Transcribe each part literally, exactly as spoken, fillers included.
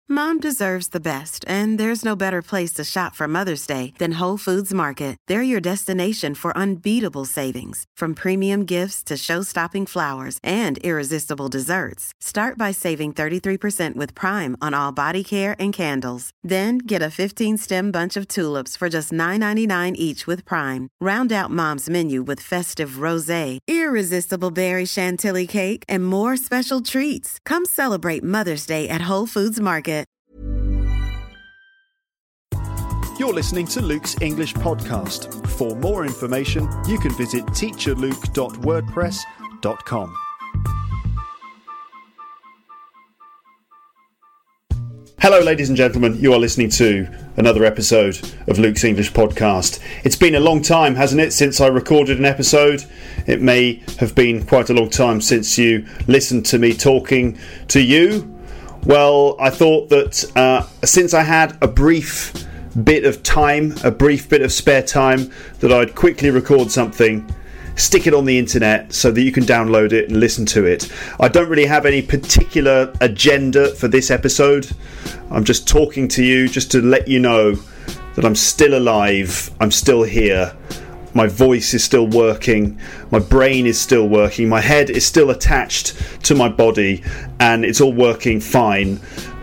Mom deserves the best, and there's no better place to shop for Mother's Day than Whole Foods Market. They're your destination for unbeatable savings, from premium gifts to show-stopping flowers and irresistible desserts. Start by saving thirty-three percent with Prime on all body care and candles. Then get a fifteen-stem bunch of tulips for just nine ninety-nine each with Prime. Round out Mom's menu with festive rosé, irresistible berry chantilly cake, and more special treats. Come celebrate Mother's Day at Whole Foods Market. You're listening to Luke's English Podcast. For more information, you can visit teacher luke dot wordpress dot com. Hello, ladies and gentlemen. You are listening to another episode of Luke's English Podcast. It's been a long time, hasn't it, since I recorded an episode? It may have been quite a long time since you listened to me talking to you. Well, I thought that uh, since I had a brief bit of time, a brief bit of spare time, that I'd quickly record something, stick it on the internet so that you can download it and listen to it. I don't really have any particular agenda for this episode. I'm just talking to you just to let you know that I'm still alive, I'm still here. My voice is still working, my brain is still working, my head is still attached to my body, and it's all working fine.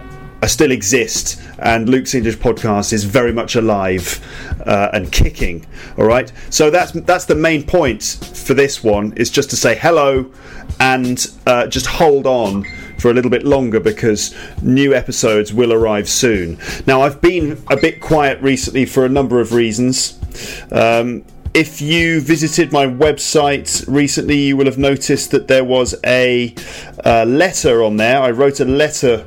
I still exist, and Luke's English Podcast is very much alive uh, and kicking. All right, so that's that's the main point for this one, is just to say hello and uh, just hold on for a little bit longer, because new episodes will arrive soon. Now, I've been a bit quiet recently for a number of reasons. Um, If you visited my website recently, you will have noticed that there was a uh, letter on there. I wrote a letter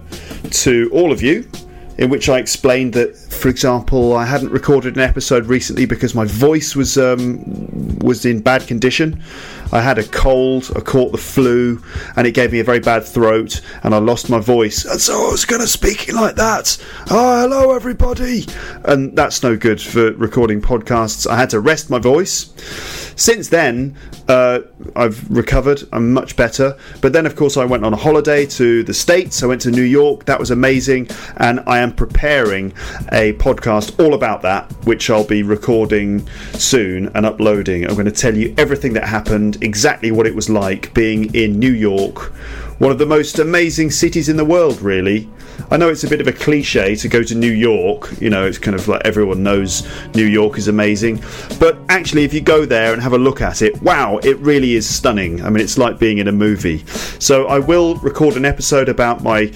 to all of you in which I explained that, for example, I hadn't recorded an episode recently because my voice was um, was in bad condition. I had a cold, I caught the flu, and it gave me a very bad throat, and I lost my voice. And so I was going to speak like that. Oh, hello, everybody. And that's no good for recording podcasts. I had to rest my voice. Since then, uh, I've recovered. I'm much better. But then, of course, I went on a holiday to the States. I went to New York. That was amazing. And I am preparing a podcast all about that, which I'll be recording soon and uploading. I'm going to tell you everything that happened, exactly what it was like being in New York, one of the most amazing cities in the world, really. I know it's a bit of a cliche to go to New York, you know, it's kind of like everyone knows New York is amazing, but actually if you go there and have a look at it, wow, it really is stunning. I mean, it's like being in a movie. So I will record an episode about my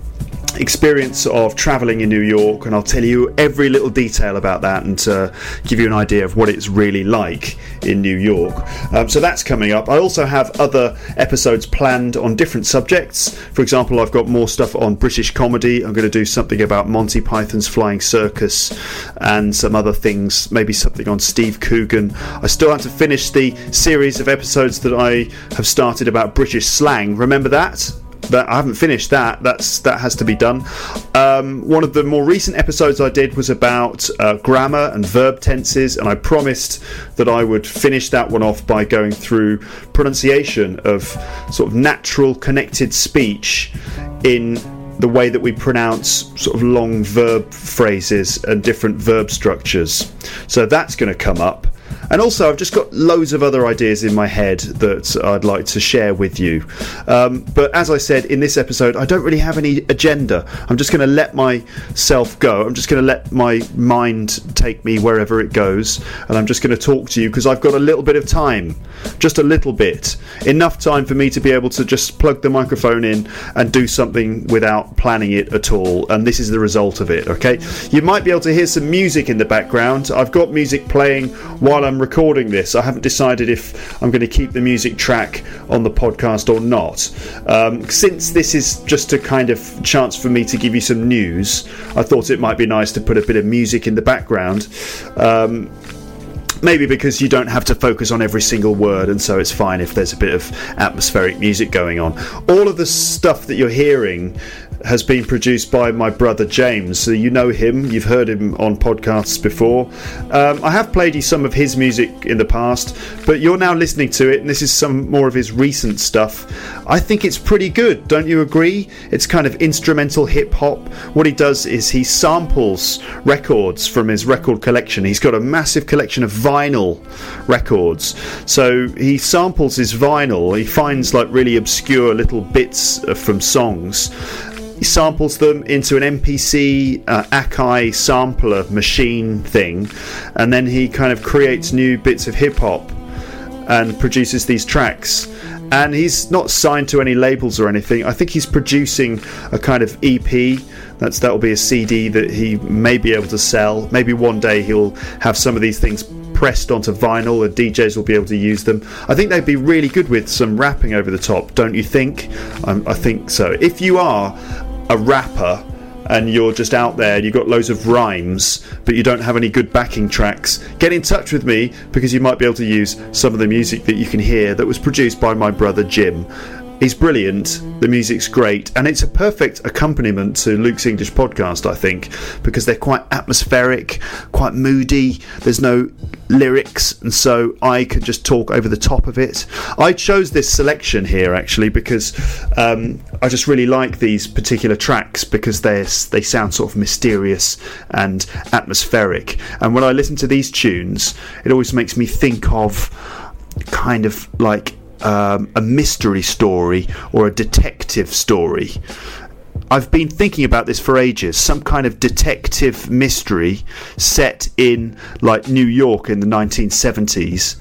experience of travelling in New York, and I'll tell you every little detail about that and uh, give you an idea of what it's really like in New York. Um, so that's coming up. I also have other episodes planned on different subjects. For example, I've got more stuff on British comedy. I'm going to do something about Monty Python's Flying Circus and some other things, maybe something on Steve Coogan. I still have to finish the series of episodes that I have started about British slang. Remember that? That I haven't finished that. That's that has to be done. Um, one of the more recent episodes I did was about uh, grammar and verb tenses, and I promised that I would finish that one off by going through pronunciation of sort of natural connected speech in the way that we pronounce sort of long verb phrases and different verb structures. So that's going to come up. And also, I've just got loads of other ideas in my head that I'd like to share with you. Um, but as I said, in this episode, I don't really have any agenda. I'm just going to let myself go. I'm just going to let my mind take me wherever it goes. And I'm just going to talk to you because I've got a little bit of time. Just a little bit. Enough time for me to be able to just plug the microphone in and do something without planning it at all. And this is the result of it, okay? You might be able to hear some music in the background. I've got music playing while I'm recording this. I haven't decided if I'm going to keep the music track on the podcast or not. Um, since this is just a kind of chance for me to give you some news, I thought it might be nice to put a bit of music in the background. Um, Maybe because you don't have to focus on every single word, and so it's fine if there's a bit of atmospheric music going on. All of the stuff that you're hearing has been produced by my brother James. So you know him, you've heard him on podcasts before. Um, I have played you some of his music in the past, but you're now listening to it, and this is some more of his recent stuff. I think it's pretty good, don't you agree? It's kind of instrumental hip-hop. What he does is he samples records from his record collection. He's got a massive collection of vinyl records. So he samples his vinyl, he finds like really obscure little bits from songs. He samples them into an M P C uh, Akai sampler machine thing, and then he kind of creates new bits of hip-hop and produces these tracks. And he's not signed to any labels or anything. I think he's producing a kind of E P. That's that'll be a C D that he may be able to sell. Maybe one day he'll have some of these things pressed onto vinyl and D Js will be able to use them. I think they'd be really good with some rapping over the top, don't you think? Um, I think so. If you are a rapper and you're just out there and you've got loads of rhymes but you don't have any good backing tracks, get in touch with me, because you might be able to use some of the music that you can hear that was produced by my brother Jim. He's brilliant, the music's great, and it's a perfect accompaniment to Luke's English podcast, I think, because they're quite atmospheric, quite moody, there's no lyrics, and so I could just talk over the top of it. I chose this selection here actually because um, I just really like these particular tracks because they they sound sort of mysterious and atmospheric, and when I listen to these tunes it always makes me think of kind of like Um, a mystery story or a detective story. I've been thinking about this for ages. Some kind of detective mystery set in like New York in the nineteen seventies.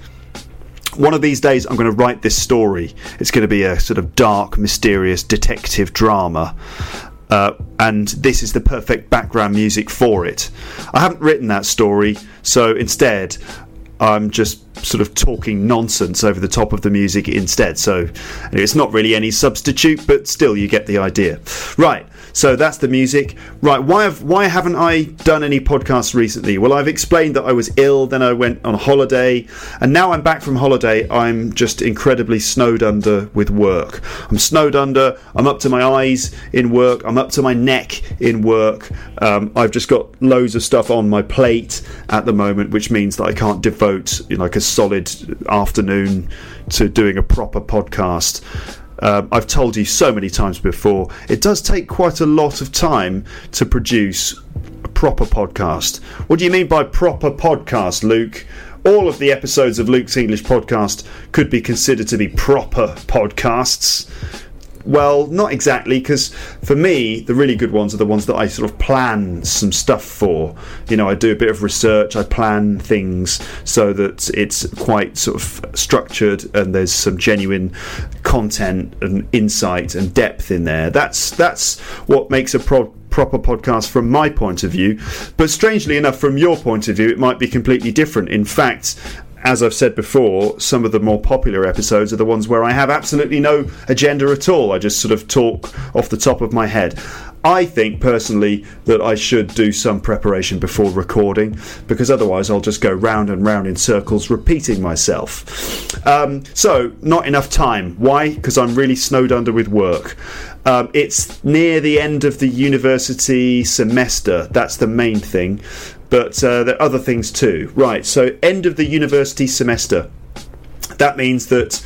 One of these days I'm going to write this story. It's going to be a sort of dark, mysterious detective drama. Uh, and this is the perfect background music for it. I haven't written that story, so instead I'm just sort of talking nonsense over the top of the music instead. So it's not really any substitute, but still you get the idea. Right, so that's the music. Right, why have why haven't I done any podcasts recently? Well, I've explained that I was ill, then I went on holiday, and now I'm back from holiday. I'm just incredibly snowed under with work. I'm snowed under, I'm up to my eyes in work, I'm up to my neck in work. Um, I've just got loads of stuff on my plate at the moment, which means that I can't devote, you know, like a solid afternoon to doing a proper podcast. Um, I've told you so many times before, it does take quite a lot of time to produce a proper podcast. What do you mean by proper podcast, Luke? All of the episodes of Luke's English podcast could be considered to be proper podcasts. Well, not exactly, because for me, the really good ones are the ones that I sort of plan some stuff for. You know, I do a bit of research, I plan things so that it's quite sort of structured and there's some genuine content and insight and depth in there. That's that's what makes a pro- proper podcast from my point of view. But strangely enough, from your point of view, it might be completely different. In fact, as I've said before, some of the more popular episodes are the ones where I have absolutely no agenda at all. I just sort of talk off the top of my head. I think personally that I should do some preparation before recording, because otherwise I'll just go round and round in circles repeating myself. Um, so, not enough time. Why? Because I'm really snowed under with work. Um, it's near the end of the university semester. That's the main thing. But uh, there are other things too. Right, so end of the university semester. That means that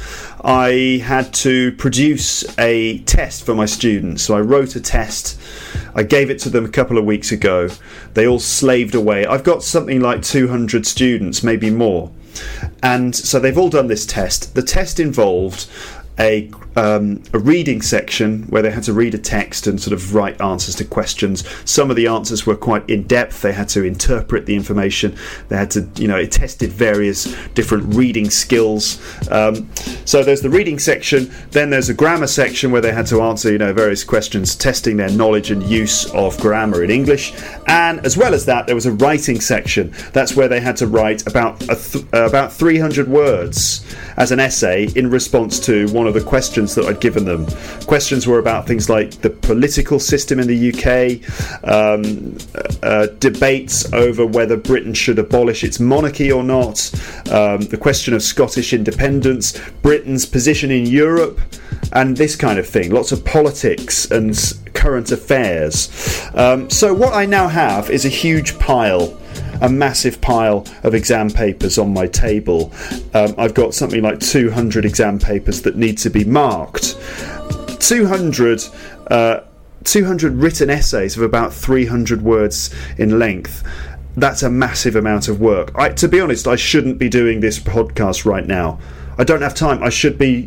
I had to produce a test for my students. So I wrote a test. I gave it to them a couple of weeks ago. They all slaved away. I've got something like two hundred students, maybe more. And so they've all done this test. The test involved a um, a reading section where they had to read a text and sort of write answers to questions. Some of the answers were quite in-depth. They had to interpret the information. They had to, you know, it tested various different reading skills. Um, so there's the reading section. Then there's a grammar section where they had to answer, you know, various questions, testing their knowledge and use of grammar in English. And as well as that, there was a writing section. That's where they had to write about a th- uh, about three hundred words as an essay in response to one of the questions questions that I'd given them. Questions were about things like the political system in the U K, um, uh, debates over whether Britain should abolish its monarchy or not, um, the question of Scottish independence, Britain's position in Europe, and this kind of thing. Lots of politics and current affairs. Um, so what I now have is a huge pile, a massive pile of exam papers on my table. Um, I've got something like two hundred exam papers that need to be marked. two hundred, uh, two hundred written essays of about three hundred words in length. That's a massive amount of work. I, to be honest, I shouldn't be doing this podcast right now. I don't have time. I should be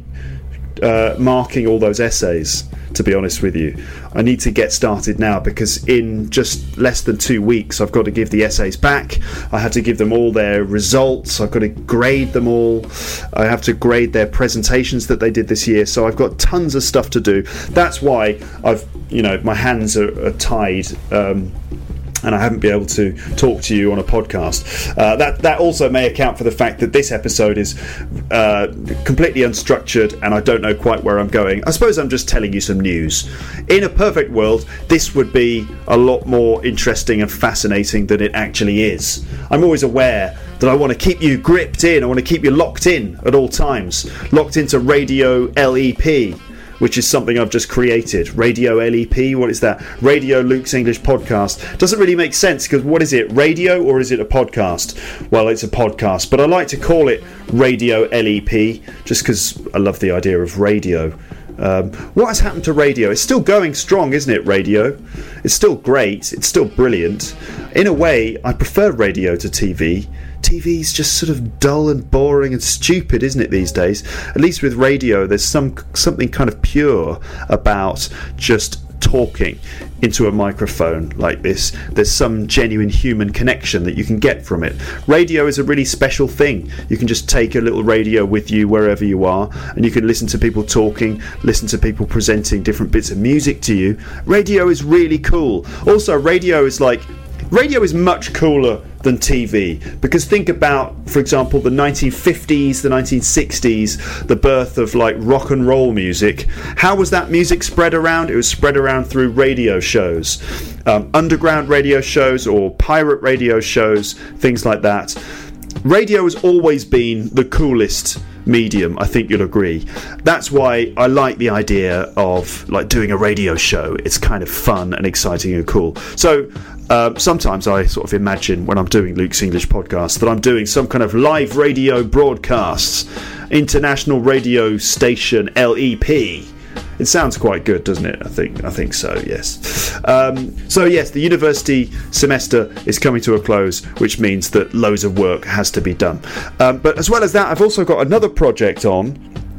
uh, marking all those essays, to be honest with you. I need to get started now, because in just less than two weeks I've got to give the essays back. I have to give them all their results. I've got to grade them all. I have to grade their presentations that they did this year. So I've got tons of stuff to do. That's why I've, you know, my hands are, are tied. Um, and I haven't been able to talk to you on a podcast. Uh, that that also may account for the fact that this episode is uh, completely unstructured and I don't know quite where I'm going. I suppose I'm just telling you some news. In a perfect world, this would be a lot more interesting and fascinating than it actually is. I'm always aware that I want to keep you gripped in, I want to keep you locked in at all times, locked into Radio L E P, which is something I've just created. Radio L E P, what is that? Radio Luke's English Podcast. Doesn't really make sense, because what is it, radio or is it a podcast? Well, it's a podcast, but I like to call it Radio L E P just because I love the idea of radio. Um, what has happened to radio? It's still going strong, isn't it, radio? It's still great, it's still brilliant. In a way, I prefer radio to T V. T V's just sort of dull and boring and stupid, isn't it, these days? At least with radio, there's some something kind of pure about just talking into a microphone like this. There's some genuine human connection that you can get from it. Radio is a really special thing. You can just take a little radio with you wherever you are, and you can listen to people talking, listen to people presenting different bits of music to you. Radio is really cool. Also, radio is like radio is much cooler than T V, because think about, for example, the nineteen fifties, the nineteen sixties, the birth of like rock and roll music. How was that music spread around? It was spread around through radio shows, um, underground radio shows or pirate radio shows, things like that. Radio has always been the coolest medium, I think you'll agree. That's why I like the idea of like doing a radio show. It's kind of fun and exciting and cool. So uh, sometimes I sort of imagine when I'm doing Luke's English Podcast that I'm doing some kind of live radio broadcasts, international radio station L E P. It sounds quite good, doesn't it? I think I think so, yes. Um, so yes, the university semester is coming to a close, which means that loads of work has to be done. Um, but as well as that, I've also got another project on.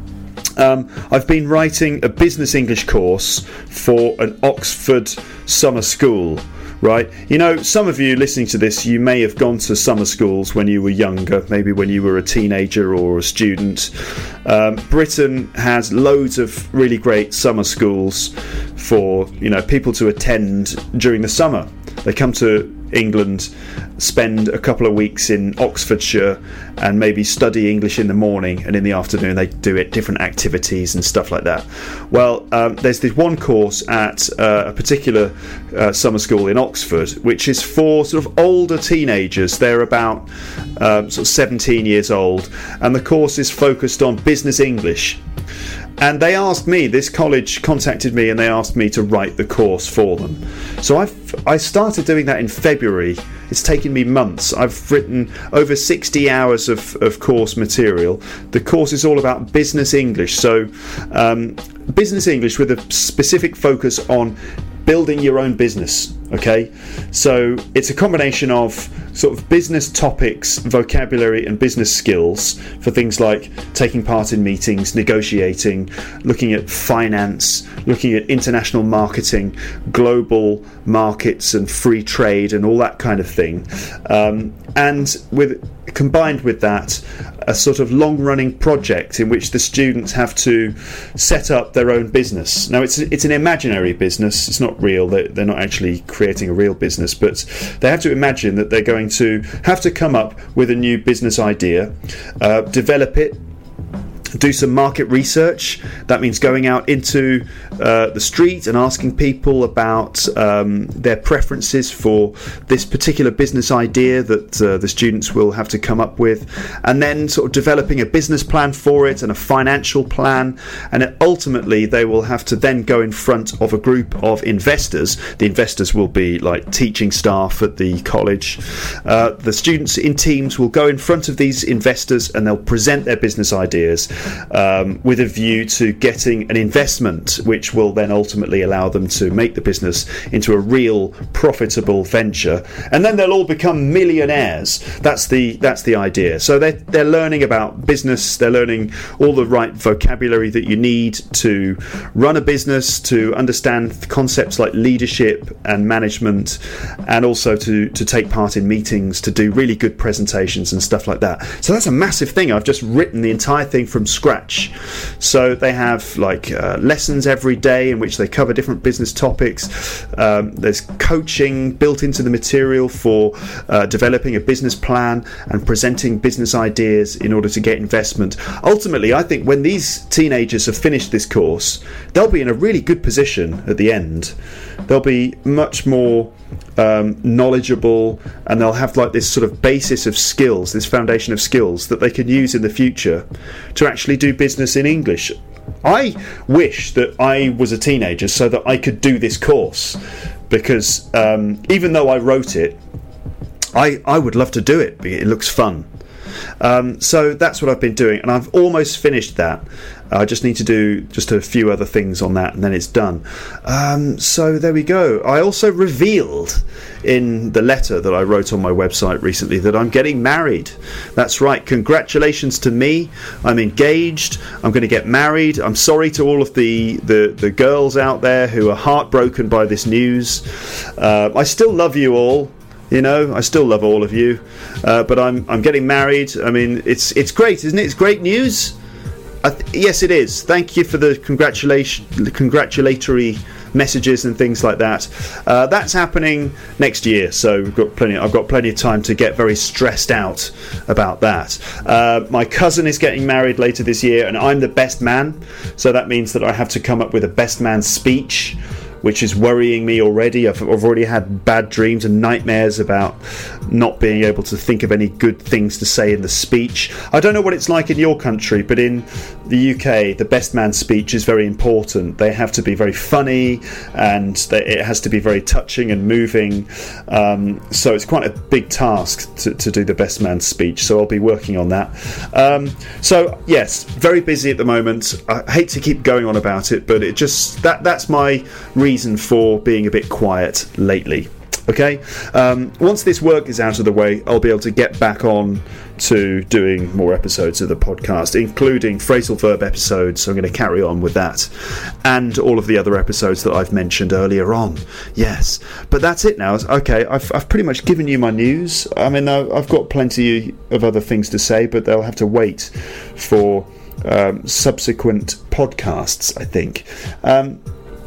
Um, I've been writing a business English course for an Oxford summer school. Right, you know, some of you listening to this, you may have gone to summer schools when you were younger, maybe when you were a teenager or a student. Um, Britain has loads of really great summer schools for, you know, people to attend during the summer. They come to England, spend a couple of weeks in Oxfordshire and maybe study English in the morning, and in the afternoon they do it different activities and stuff like that. Well, um, there's this one course at uh, a particular uh, summer school in Oxford which is for sort of older teenagers. They're about um, sort of seventeen years old, and the course is focused on business English. And they asked me, this college contacted me and they asked me to write the course for them. So I've I started doing that in February. It's taken me months. I've written over sixty hours of, of course material. The course is all about business English. So um, business English with a specific focus on building your own business. Okay, so it's a combination of sort of business topics, vocabulary and business skills for things like taking part in meetings, negotiating, looking at finance, looking at international marketing, global markets and free trade and all that kind of thing. Um, and with combined with that, a sort of long-running project in which the students have to set up their own business. Now, it's it's an imaginary business. It's not real. They're, they're not actually creating a real business, but they have to imagine that they're going to have to come up with a new business idea, uh, develop it, do some market research. That means going out into uh, the street and asking people about um, their preferences for this particular business idea that uh, the students will have to come up with, and then sort of developing a business plan for it and a financial plan, and ultimately they will have to then go in front of a group of investors. The investors will be like teaching staff at the college. Uh, the students in teams will go in front of these investors and they'll present their business ideas Um, with a view to getting an investment, which will then ultimately allow them to make the business into a real profitable venture, and then they'll all become millionaires. That's the that's the idea. So they're they're learning about business. They're learning all the right vocabulary that you need to run a business, to understand concepts like leadership and management, and also to to take part in meetings, to do really good presentations and stuff like that. So that's a massive thing. I've just written the entire thing from scratch. So they have like uh, lessons every day in which they cover different business topics. Um, there's coaching built into the material for uh, developing a business plan and presenting business ideas in order to get investment. Ultimately, I think when these teenagers have finished this course, they'll be in a really good position at the end. They'll be much more um, knowledgeable, and they'll have like this sort of basis of skills, this foundation of skills that they can use in the future to actually do business in English. I wish that I was a teenager so that I could do this course, because um, even though I wrote it, I, I would love to do it. It looks fun. Um, so that's what I've been doing, and I've almost finished that. I just need to do just a few other things on that, and then it's done. Um, so there we go. I also revealed in the letter that I wrote on my website recently that I'm getting married. That's right. Congratulations to me. I'm engaged. I'm going to get married. I'm sorry to all of the, the, the girls out there who are heartbroken by this news. Uh, I still love you all. You know, I still love all of you, uh, but I'm I'm getting married. I mean, it's it's great, isn't it? It's great news. I th- yes, it is. Thank you for the congratulation, the congratulatory messages and things like that. Uh, that's happening next year, so we've got plenty. I've got plenty of time to get very stressed out about that. Uh, my cousin is getting married later this year, and I'm the best man, so that means that I have to come up with a best man speech, which is worrying me already. I've, I've already had bad dreams and nightmares about not being able to think of any good things to say in the speech. I don't know what it's like in your country, but in the U K, the best man speech is very important. They have to be very funny, and they, it has to be very touching and moving. Um, so it's quite a big task to, to do the best man speech. So I'll be working on that. Um, so yes, very busy at the moment. I hate to keep going on about it, but it just that that's my reason for being a bit quiet lately. Okay, um, once this work is out of the way, I'll be able to get back on to doing more episodes of the podcast, including phrasal verb episodes. So I'm going to carry on with that, and all of the other episodes that I've mentioned earlier on. Yes, but that's it now. Okay, I've, I've pretty much given you my news. I mean, I've got plenty of other things to say, but they'll have to wait for um, subsequent podcasts, I think. Um,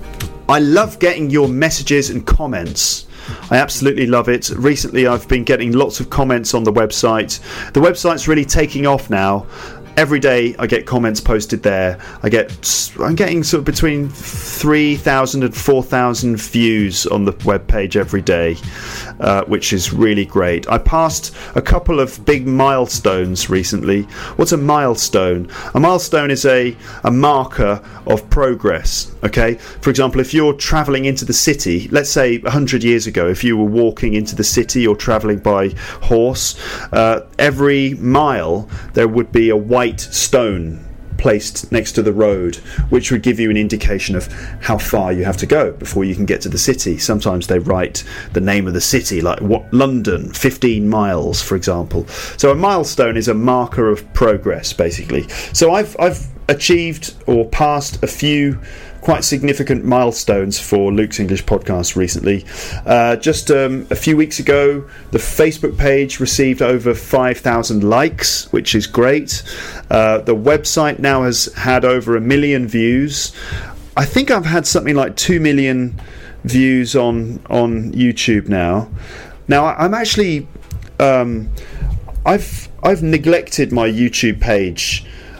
I love getting your messages and comments. I absolutely love it. Recently I've been getting lots of comments on the website. The website's really taking off now. Every day I get comments posted there. I get, I'm getting sort of between three thousand and four thousand views on the webpage every day, uh, which is really great. I passed a couple of big milestones recently. What's a milestone? A milestone is a, a marker of progress. Okay, for example, if you're travelling into the city, let's say one hundred years ago, if you were walking into the city or travelling by horse, uh, every mile there would be a white stone placed next to the road, which would give you an indication of how far you have to go before you can get to the city. Sometimes they write the name of the city, like what London, fifteen miles, for example. So a milestone is a marker of progress, basically. So I've I've achieved or passed a few quite significant milestones for Luke's English Podcast recently. Uh, just um, a few weeks ago, the Facebook page received over five thousand likes, which is great. Uh, the website now has had over a million views. I think I've had something like two million views on on YouTube now. Now I'm actually um, I've I've neglected my YouTube page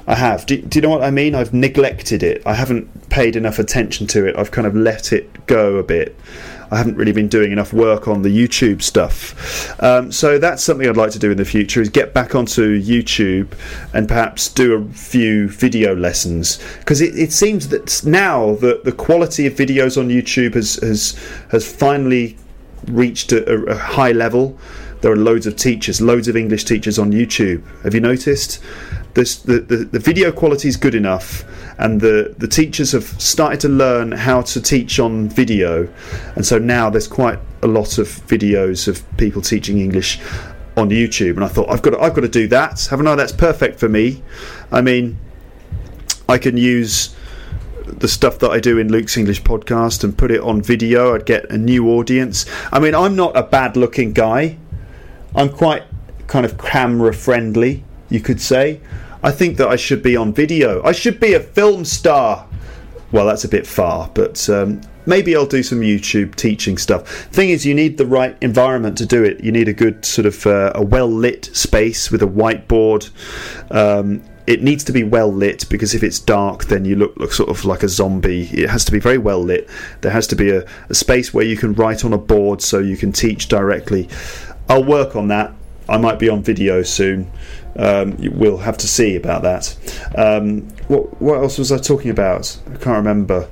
I have. Do, do you know what I mean? I've neglected it. I haven't paid enough attention to it. I've kind of let it go a bit. I haven't really been doing enough work on the YouTube stuff. Um, so that's something I'd like to do in the future, is get back onto YouTube and perhaps do a few video lessons. Because it, it seems that now that the quality of videos on YouTube has has, has finally reached a, a high level. There are loads of teachers, loads of English teachers on YouTube. Have you noticed? This, the, the, the video quality is good enough, and the, the teachers have started to learn how to teach on video, and so now there's quite a lot of videos of people teaching English on YouTube. And I thought, I've got to, I've got to do that, haven't I? That's perfect for me. I mean, I can use the stuff that I do in Luke's English podcast and put it on video. I'd get a new audience. I mean, I'm not a bad looking guy. I'm quite kind of camera friendly, you could say. I think that I should be on video. I should be a film star. Well, that's a bit far, but um, maybe I'll do some YouTube teaching stuff. Thing is, you need the right environment to do it. You need a good sort of uh, a well-lit space with a whiteboard. Um, it needs to be well lit, because if it's dark, then you look, look sort of like a zombie. It has to be very well lit. There has to be a, a space where you can write on a board so you can teach directly. I'll work on that. I might be on video soon. Um, we'll have to see about that. Um, what, what else was I talking about? I can't remember.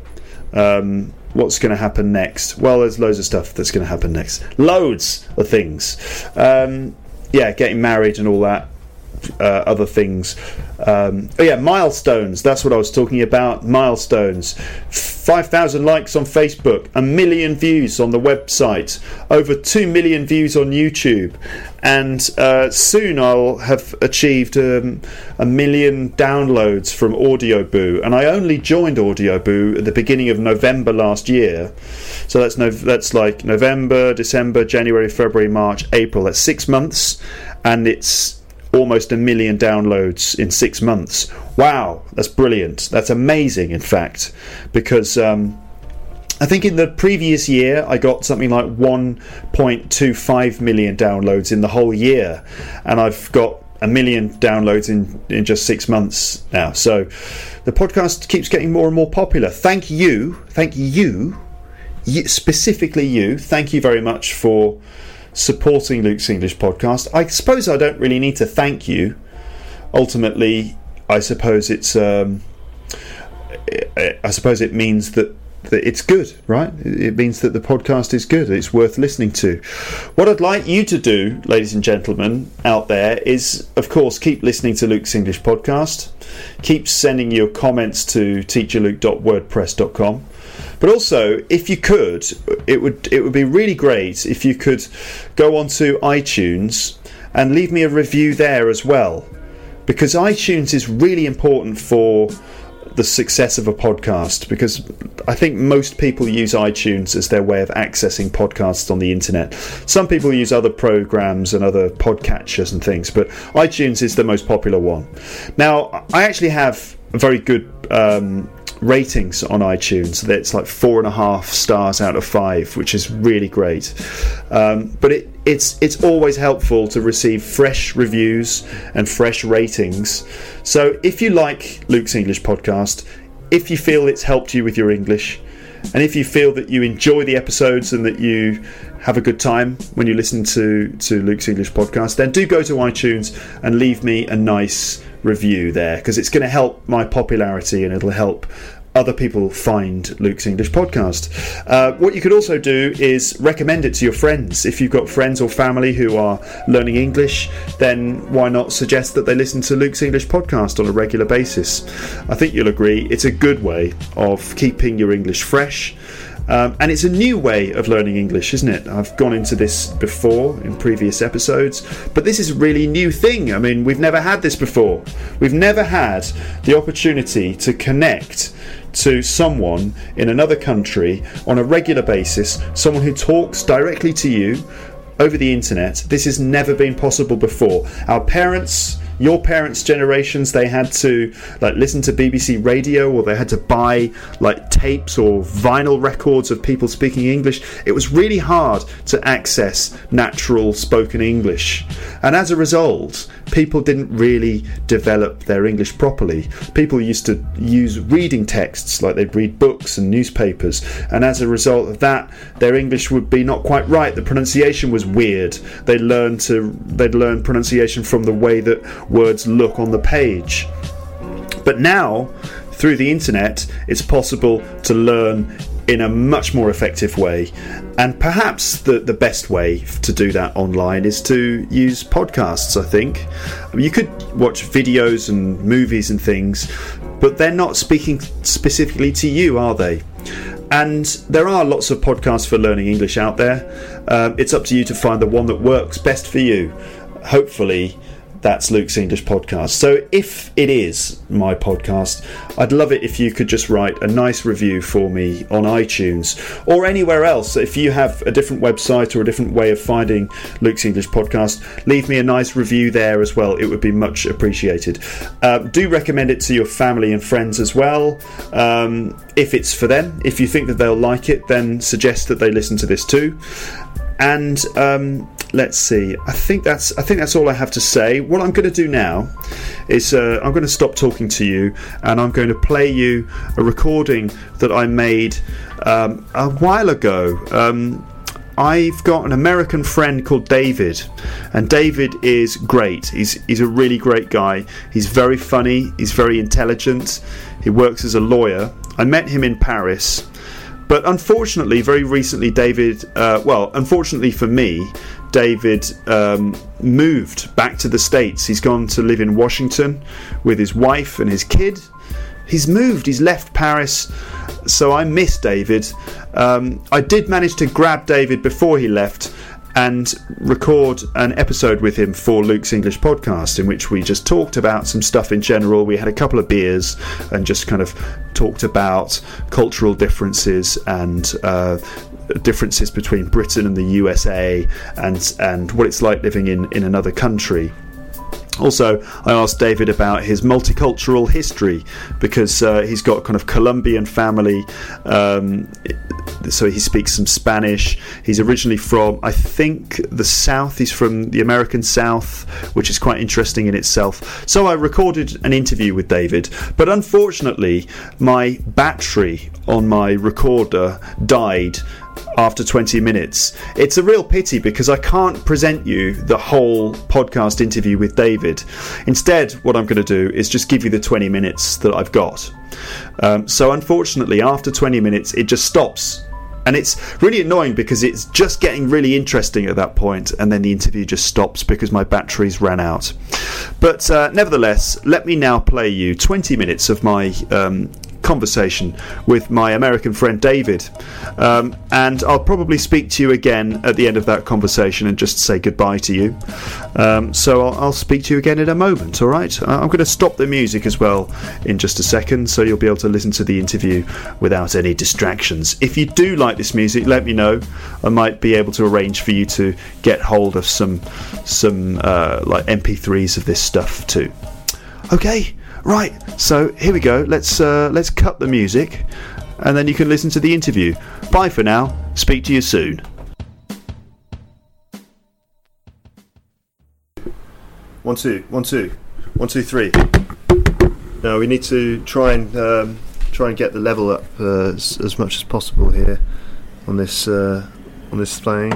Um, what's going to happen next? Well, there's loads of stuff that's going to happen next. Loads of things. Um, yeah, getting married and all that. Uh, other things. Um, oh yeah, milestones. That's what I was talking about. Milestones. five thousand likes on Facebook, a million views on the website, over two million views on YouTube, and uh, soon I'll have achieved um, a million downloads from Audioboo. And I only joined Audioboo at the beginning of November last year, so that's no, that's like November, December, January, February, March, April. That's six months, and it's almost a million downloads in six months. Wow, that's brilliant. That's amazing, in fact, because um, I think in the previous year I got something like one point two five million downloads in the whole year, and I've got a million downloads in, in just six months now. So the podcast keeps getting more and more popular. Thank you, thank you, you specifically you, thank you very much for supporting Luke's English podcast. I suppose I don't really need to thank you. Ultimately, I suppose it's um, I suppose it means that, that it's good, right? It means that the podcast is good. It's worth listening to. What I'd like you to do, ladies and gentlemen out there, is of course keep listening to Luke's English podcast. Keep sending your comments to teacher luke dot wordpress dot com. But also, if you could, it would it would be really great if you could go onto iTunes and leave me a review there as well, because iTunes is really important for the success of a podcast, because I think most people use iTunes as their way of accessing podcasts on the internet. Some people use other programs and other podcatchers and things, but iTunes is the most popular one. Now, I actually have a very good um, ratings on iTunes. That's like four and a half stars out of five, which is really great. Um, but it, it's it's always helpful to receive fresh reviews and fresh ratings. So if you like Luke's English podcast, if you feel it's helped you with your English, and if you feel that you enjoy the episodes and that you have a good time when you listen to, to Luke's English podcast, then do go to iTunes and leave me a nice review there, because it's going to help my popularity and it'll help other people find Luke's English podcast. Uh, what you could also do is recommend it to your friends. If you've got friends or family who are learning English, then why not suggest that they listen to Luke's English podcast on a regular basis? I think you'll agree it's a good way of keeping your English fresh. Um, and it's a new way of learning English, isn't it? I've gone into this before in previous episodes, but this is a really new thing. I mean, we've never had this before. We've never had the opportunity to connect to someone in another country on a regular basis, someone who talks directly to you over the internet. This has never been possible before. Our parents your parents' generations, they had to like listen to B B C radio, or they had to buy like tapes or vinyl records of people speaking English. It was really hard to access natural spoken English, and as a result, people didn't really develop their English properly. People used to use reading texts, like they'd read books and newspapers, and as a result of that, their English would be not quite right. The pronunciation was weird. They'd learn to they'd learn pronunciation from the way that words look on the page. But now, through the internet, it's possible to learn in a much more effective way, and perhaps the, the best way to do that online is to use podcasts, I think. I mean, you could watch videos and movies and things, but they're not speaking specifically to you, are they? And there are lots of podcasts for learning English out there. Um, it's up to you to find the one that works best for you. Hopefully that's Luke's English Podcast. So if it is my podcast, I'd love it if you could just write a nice review for me on iTunes or anywhere else. If you have a different website or a different way of finding Luke's English Podcast, leave me a nice review there as well. It would be much appreciated. Uh, do recommend it to your family and friends as well. Um, if it's for them, if you think that they'll like it, then suggest that they listen to this too. And um, let's see. I think that's I think that's all I have to say. What I'm going to do now is uh, I'm going to stop talking to you, and I'm going to play you a recording that I made um, a while ago. Um, I've got an American friend called David, and David is great. He's he's a really great guy. He's very funny. He's very intelligent. He works as a lawyer. I met him in Paris. But unfortunately, very recently, David, uh, well, unfortunately for me, David um, moved back to the States. He's gone to live in Washington with his wife and his kid. He's moved, he's left Paris, so I miss David. Um, I did manage to grab David before he left and record an episode with him for Luke's English Podcast, in which we just talked about some stuff in general. We had a couple of beers and just kind of talked about cultural differences and uh, differences between Britain and the U S A, and and what it's like living in, in another country. Also, I asked David about his multicultural history, because uh, he's got kind of Colombian family, um, so he speaks some Spanish. He's originally from, I think, the South. He's from the American South, which is quite interesting in itself. So I recorded an interview with David, but unfortunately my battery on my recorder died after twenty minutes. It's a real pity, because I can't present you the whole podcast interview with David. Instead, what I'm going to do is just give you the twenty minutes that I've got. Um, so unfortunately, after twenty minutes, it just stops. And it's really annoying, because it's just getting really interesting at that point, and then the interview just stops because my batteries ran out. But uh, nevertheless, let me now play you twenty minutes of my um, conversation with my American friend David, um, and I'll probably speak to you again at the end of that conversation and just say goodbye to you. Um, so I'll, I'll speak to you again in a moment. All right, I'm going to stop the music as well in just a second, so you'll be able to listen to the interview without any distractions. If you do like this music, let me know. I might be able to arrange for you to get hold of some some uh, like M P threes of this stuff too. Okay. Right, so here we go. Let's uh, let's cut the music, and then you can listen to the interview. Bye for now. Speak to you soon. One, two, one, two, one, two, three. Now we need to try and um, try and get the level up uh, as, as much as possible here on this uh, on this thing.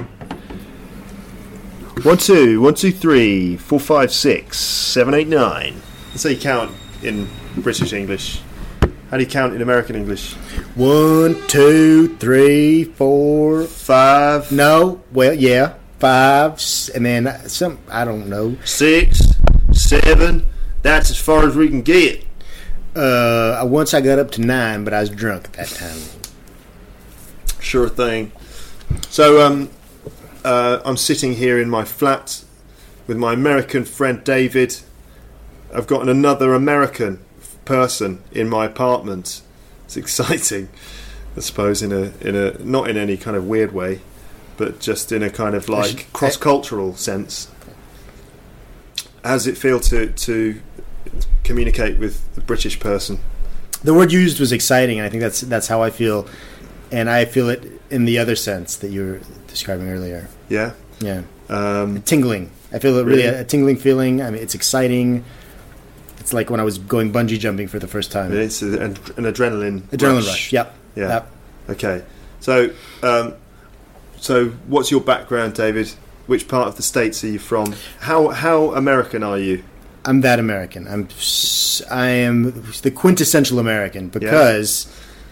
One, two, one, two, three, four, five, six, seven, eight, nine. That's how you count in British English. How do you count in American English? One, two, three, four, five. No, well, yeah, five, and then some. I don't know. Six, seven. That's as far as we can get. Uh, once I got up to nine, but I was drunk at that time. Sure thing. So, um, uh, I'm sitting here in my flat with my American friend David. I've got another American person in my apartment. It's exciting, I suppose, in a in a not in any kind of weird way, but just in a kind of like cross-cultural sense. how does it feel to to communicate with a British person? The word used was exciting, and I think that's that's how I feel, and I feel it in the other sense that you were describing earlier. Yeah, yeah, um, tingling. I feel it really, really? a, a tingling feeling. I mean, it's exciting. It's like when I was going bungee jumping for the first time. It's an, an adrenaline adrenaline rush. rush. Yep. Yeah. Yep. Okay. So, um, so what's your background, David? Which part of the States are you from? How how American are you? I'm that American. I'm s- I am the quintessential American because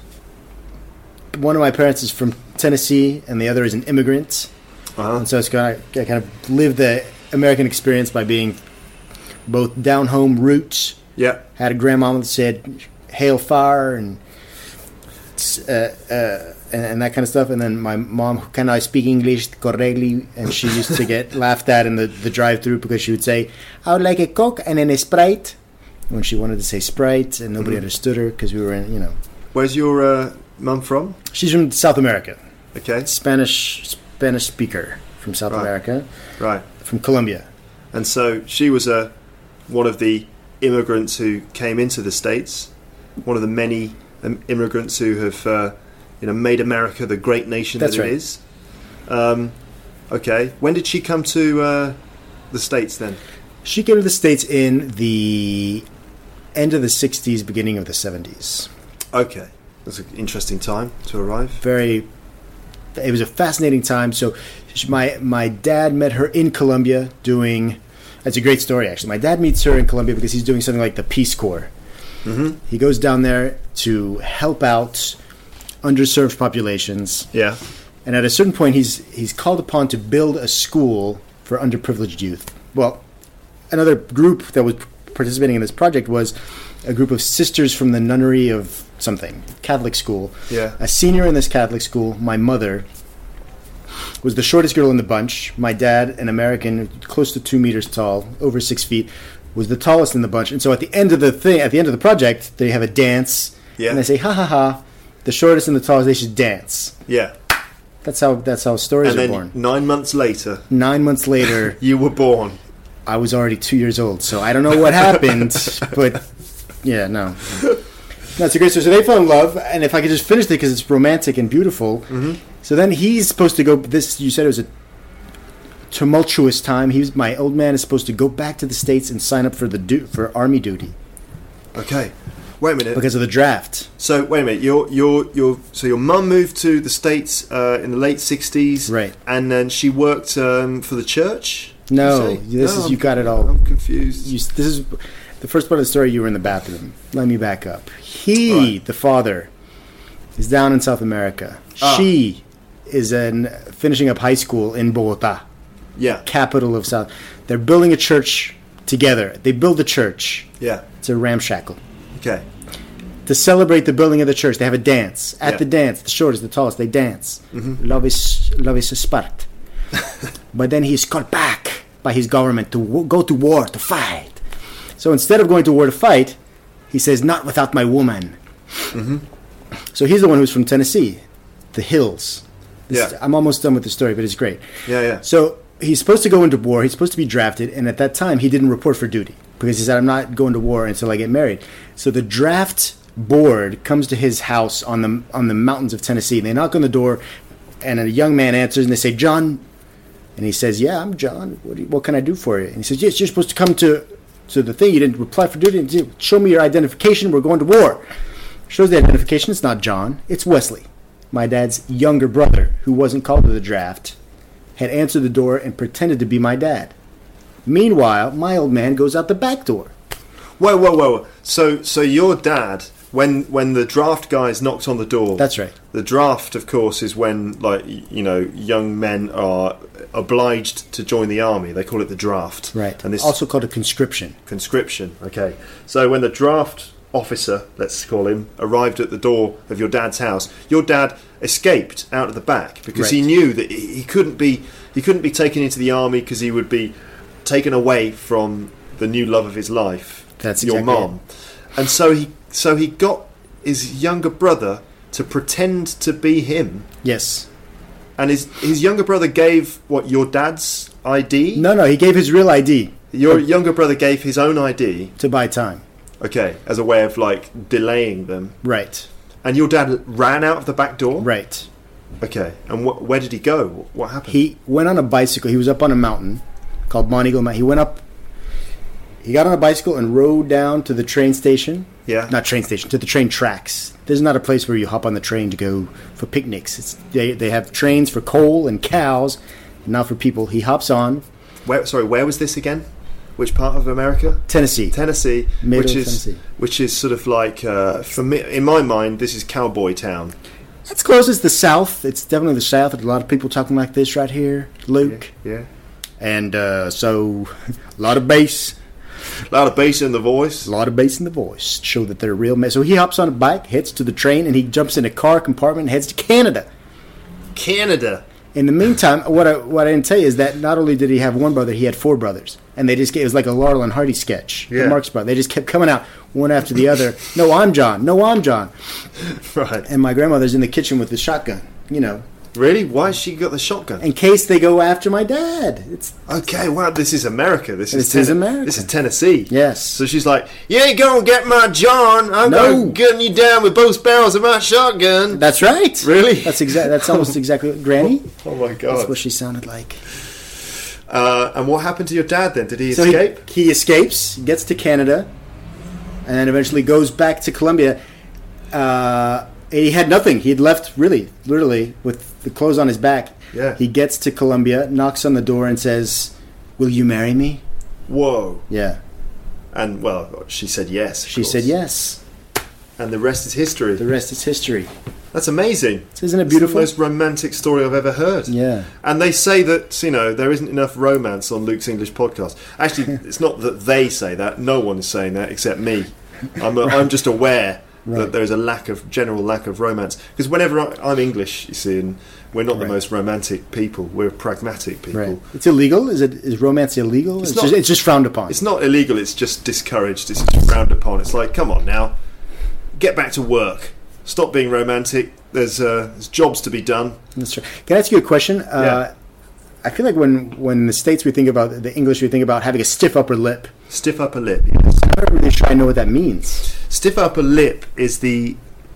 yeah. one of my parents is from Tennessee and the other is an immigrant. Uh-huh. And so it's kind of, I kind of live the American experience by being both down home roots. Yeah. Had a grandmama that said "Hail fire" and uh, uh, and, and that kind of stuff. And then my mom, can I speak English correctly? And she used to get laughed at in the, the drive-through because she would say, I would like a Coke and then a Sprite. When she wanted to say Sprite, and nobody mm-hmm. understood her because we were in, you know. Where's your uh, mum from? She's from South America. Okay. Spanish Spanish speaker from South right. America. Right. From Colombia. And so she was a one of the immigrants who came into the States, one of the many um, immigrants who have uh, you know made America the great nation That's that right. it is. Um, okay. When did she come to uh, the States then? She came to the States in the end of the sixties, beginning of the seventies. Okay. That's an interesting time to arrive. Very... It was a fascinating time. So she, my my dad met her in Colombia doing... It's a great story, actually. My dad meets her in Colombia because he's doing something like the Peace Corps. Mm-hmm. He goes down there to help out underserved populations. Yeah. And at a certain point, he's he's called upon to build a school for underprivileged youth. Well, another group that was participating in this project was a group of sisters from the nunnery of something, Catholic school. Yeah. A senior in this Catholic school, my mother, was the shortest girl in the bunch. My dad, an American, close to two meters tall, over six feet, was the tallest in the bunch. And so at the end of the thing, at the end of the project, they have a dance. Yeah. And they say, ha ha ha, the shortest and the tallest, they should dance. Yeah. That's how that's how stories and are then born. Nine months later, Nine months later, you were born. I was already two years old, so I don't know what happened, but yeah, no. No, it's a great story. So they fell in love, and if I could just finish it because it's romantic and beautiful. Mm-hmm. So then he's supposed to go. This you said it was a tumultuous time. He was, my old man is supposed to go back to the States and sign up for the du- for army duty. Okay, wait a minute. Because of the draft. So wait a minute. Your your your so your mum moved to the States uh, in the late sixties, right? And then she worked um, for the church. No, this no, is you got it all. I'm confused. You, this is the first part of the story. You were in the bathroom. Let me back up. He, right. the father, is down in South America. Ah. She is in finishing up high school in Bogota. Yeah, capital of South. They're building a church together. They build a church. Yeah, it's a ramshackle. Okay. To celebrate the building of the church, they have a dance. At yeah. the dance, the shortest, the tallest, they dance. Mm-hmm. Love is love is sparked. But then he's called back by his government to w- go to war to fight. So instead of going to war to fight, he says, "Not without my woman." Mm-hmm. So he's the one who's from Tennessee, the hills. This, yeah, I'm almost done with the story, but it's great. Yeah, yeah. So he's supposed to go into war. He's supposed to be drafted, and at that time, he didn't report for duty because he said, "I'm not going to war until I get married." So the draft board comes to his house on the on the mountains of Tennessee. And they knock on the door, and a young man answers, and they say, "John," and he says, "Yeah, I'm John. What, do you, what can I do for you?" And he says, "Yes, you're supposed to come to to the thing. You didn't reply for duty. Show me your identification. We're going to war." Shows the identification. It's not John. It's Wesley, my dad's younger brother, who wasn't called to the draft, had answered the door and pretended to be my dad. Meanwhile, my old man goes out the back door. Whoa, whoa, whoa! So, so your dad, when when the draft guys knocked on the door, that's right. The draft, of course, is when, like, you know, young men are obliged to join the army. They call it the draft, right? And this also called a conscription. Conscription. Okay. So when the draft officer, let's call him, arrived at the door of your dad's house, your dad escaped out of the back because right. he knew that he couldn't be he couldn't be taken into the army because he would be taken away from the new love of his life. That's your exactly mom. And so he so he got his younger brother to pretend to be him. Yes. And his his younger brother gave what, your dad's I D? No, no, he gave his real I D. Your younger brother gave his own I D, to buy time. okay, as a way of like delaying them. Right. And your dad ran out of the back door? Right. Okay. And wh- where did he go? What happened? He went on a bicycle. He was up on a mountain called Monteagle Mountain. He went up. He got on a bicycle and rode down to the train station. Yeah. Not train station, to the train tracks. There's not a place where you hop on the train to go for picnics. It's, they they have trains for coal and cows, not for people. He hops on. Where, sorry, where was this again? Which part of America? Tennessee. Tennessee, Middle which is Tennessee. which is sort of like uh, for me in my mind, this is cowboy town. That's close as the South. It's definitely the South. There's a lot of people talking like this right here, Luke. Yeah. yeah. And uh, so, a lot of bass. A lot of bass in the voice. A lot of bass in the voice. Show that they're real men. So he hops on a bike, heads to the train, and he jumps in a car compartment and heads to Canada. Canada. In the meantime, what I, what I didn't tell you is that not only did he have one brother, he had four brothers. And they just it was like a Laurel and Hardy sketch. Yeah. The Marx Brothers. They just kept coming out one after the other. No, I'm John. No, I'm John. Right. And my grandmother's in the kitchen with the shotgun, you know. Really? Why has she got the shotgun? In case they go after my dad. It's Okay, wow, this is America. This, This is, is Ten- America. This is Tennessee. Yes. So she's like, you ain't gonna get my John. I'm No. gonna gun you down with both barrels of my shotgun. That's right. Really? That's exact. That's almost exactly what Granny. Oh my That's god. what she sounded like. Uh, and what happened to your dad then? Did he So escape? He, he escapes, gets to Canada, and then eventually goes back to Colombia. Uh, he had nothing. He had left, really, literally, with the clothes on his back. Yeah. He gets to Colombia, knocks on the door, and says, "Will you marry me?" Whoa. Yeah. And, well, she said yes. of She course. said yes. And the rest is history. The rest is history. That's amazing. Isn't it It's beautiful? the most romantic story I've ever heard. Yeah. And they say that, you know, there isn't enough romance on Luke's English podcast. Actually, it's not that they say that. No one is saying that except me. I'm, a, I'm just aware Right. that there's a lack of, general lack of romance. Because whenever I, I'm English, you see, and we're not Right. the most romantic people. We're pragmatic people. Right. It's illegal. Is it? Is romance illegal? It's It's, not- just, it's just frowned upon. It's not illegal, it's just discouraged. It's just frowned upon. It's like, come on now. Get back to work. Stop being romantic. There's, uh, there's jobs to be done. That's true. Can I ask you a question? Uh, I feel like when when the States we think about the English, we think about having a stiff upper lip. Stiff upper lip. Yes. I'm not really sure I know what that means. Stiff upper lip is the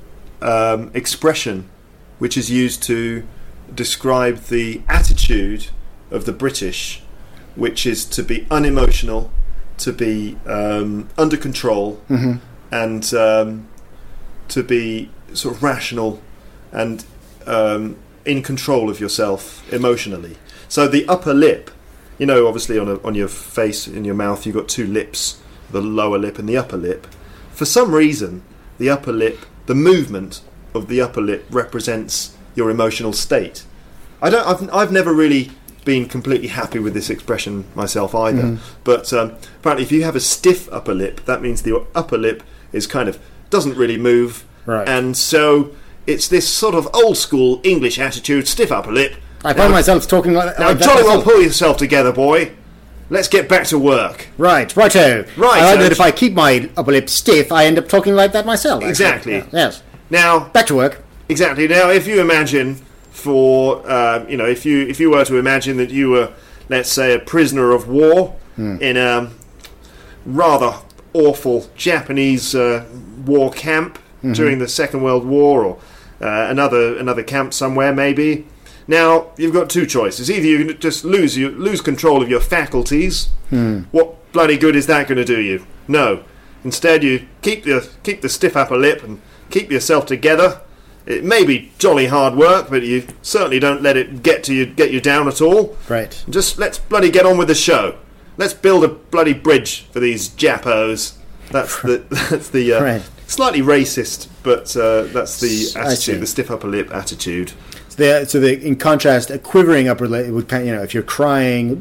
um, expression which is used to describe the attitude of the British, which is to be unemotional, to be um, under control, Mm-hmm. and um, to be sort of rational and um, in control of yourself emotionally. So the upper lip, you know, obviously on a, on your face, in your mouth, you've got two lips, the lower lip and the upper lip. For some reason, the upper lip, the movement of the upper lip represents your emotional state. I don't. I've, I've never really been completely happy with this expression myself either. Mhm. But um, apparently, if you have a stiff upper lip, that means the upper lip is kind of doesn't really move, Right. and so it's this sort of old school English attitude, stiff upper lip. I find Now- myself talking like, Now, like that jolly well, myself. pull yourself together, boy. Let's get back to work. Right, righto. Right, I like so- that if I keep my upper lip stiff, I end up talking like that myself. actually. Exactly. Yeah, yes. Now, Back to work. exactly. Now, if you imagine, for uh, you know, if you if you were to imagine that you were, let's say, a prisoner of war in a rather awful Japanese uh, war camp during the Second World War, or uh, another another camp somewhere, maybe. Now you've got two choices: either you can just lose you lose control of your faculties. What bloody good is that going to do you? No. Instead, you keep the keep the stiff upper lip and keep yourself together. It may be jolly hard work, but you certainly don't let it get to you get you down at all. Right. Just let's bloody get on with the show. Let's build a bloody bridge for these Japos. That's the that's the uh, Right. slightly racist, but uh, that's the I see. attitude, the stiff upper lip attitude. So, the, so the, in contrast, a quivering upper lip would kind of, you know, if you're crying,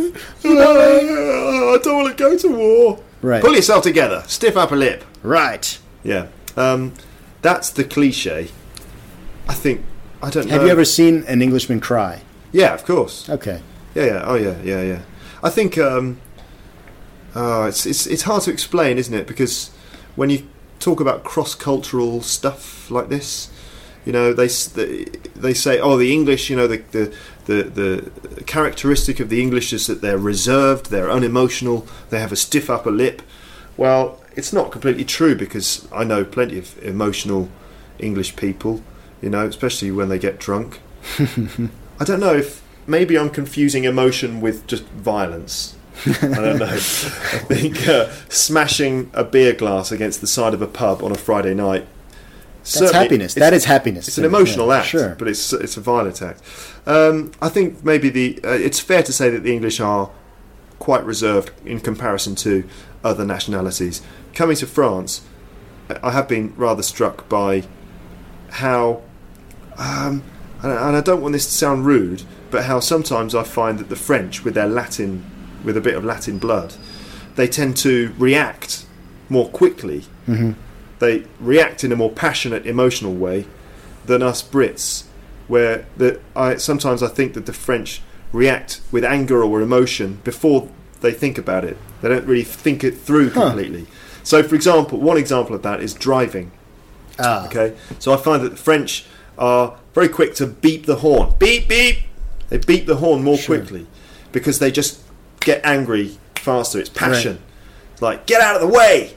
I don't want to go to war. Right. Pull yourself together. Stiff upper lip. right. Yeah. Um, that's the cliche. I think. I don't know. Have you ever seen an Englishman cry? Yeah, of course. Okay. Yeah, yeah. Oh, yeah, yeah, yeah. I think. Um, uh, it's it's it's hard to explain, isn't it? Because when you talk about cross-cultural stuff like this, you know, they s- they, they say, oh, the English, you know, the, the the the characteristic of the English is that they're reserved, they're unemotional, they have a stiff upper lip. Well, it's not completely true, because I know plenty of emotional English people, you know, especially when they get drunk. I don't know if maybe I'm confusing emotion with just violence. I don't know. I think uh, smashing a beer glass against the side of a pub on a Friday night. That's happiness. That is happiness. It's an emotional yeah, act, sure. but it's it's a violent act. Um, I think maybe the uh, it's fair to say that the English are quite reserved in comparison to other nationalities. Coming to France, I have been rather struck by how, um, and I don't want this to sound rude, but how sometimes I find that the French, with their Latin, with a bit of Latin blood, they tend to react more quickly. Mm-hmm. They react in a more passionate, emotional way than us Brits, where the, I sometimes I think that the French react with anger or emotion before they think about it. They don't really think it through completely. Huh. So, for example, one example of that is driving. Ah. Okay, so I find that the French are very quick to beep the horn. Beep, beep! They beep the horn more sure. quickly because they just get angry faster. It's passion. Right. It's like, get out of the way!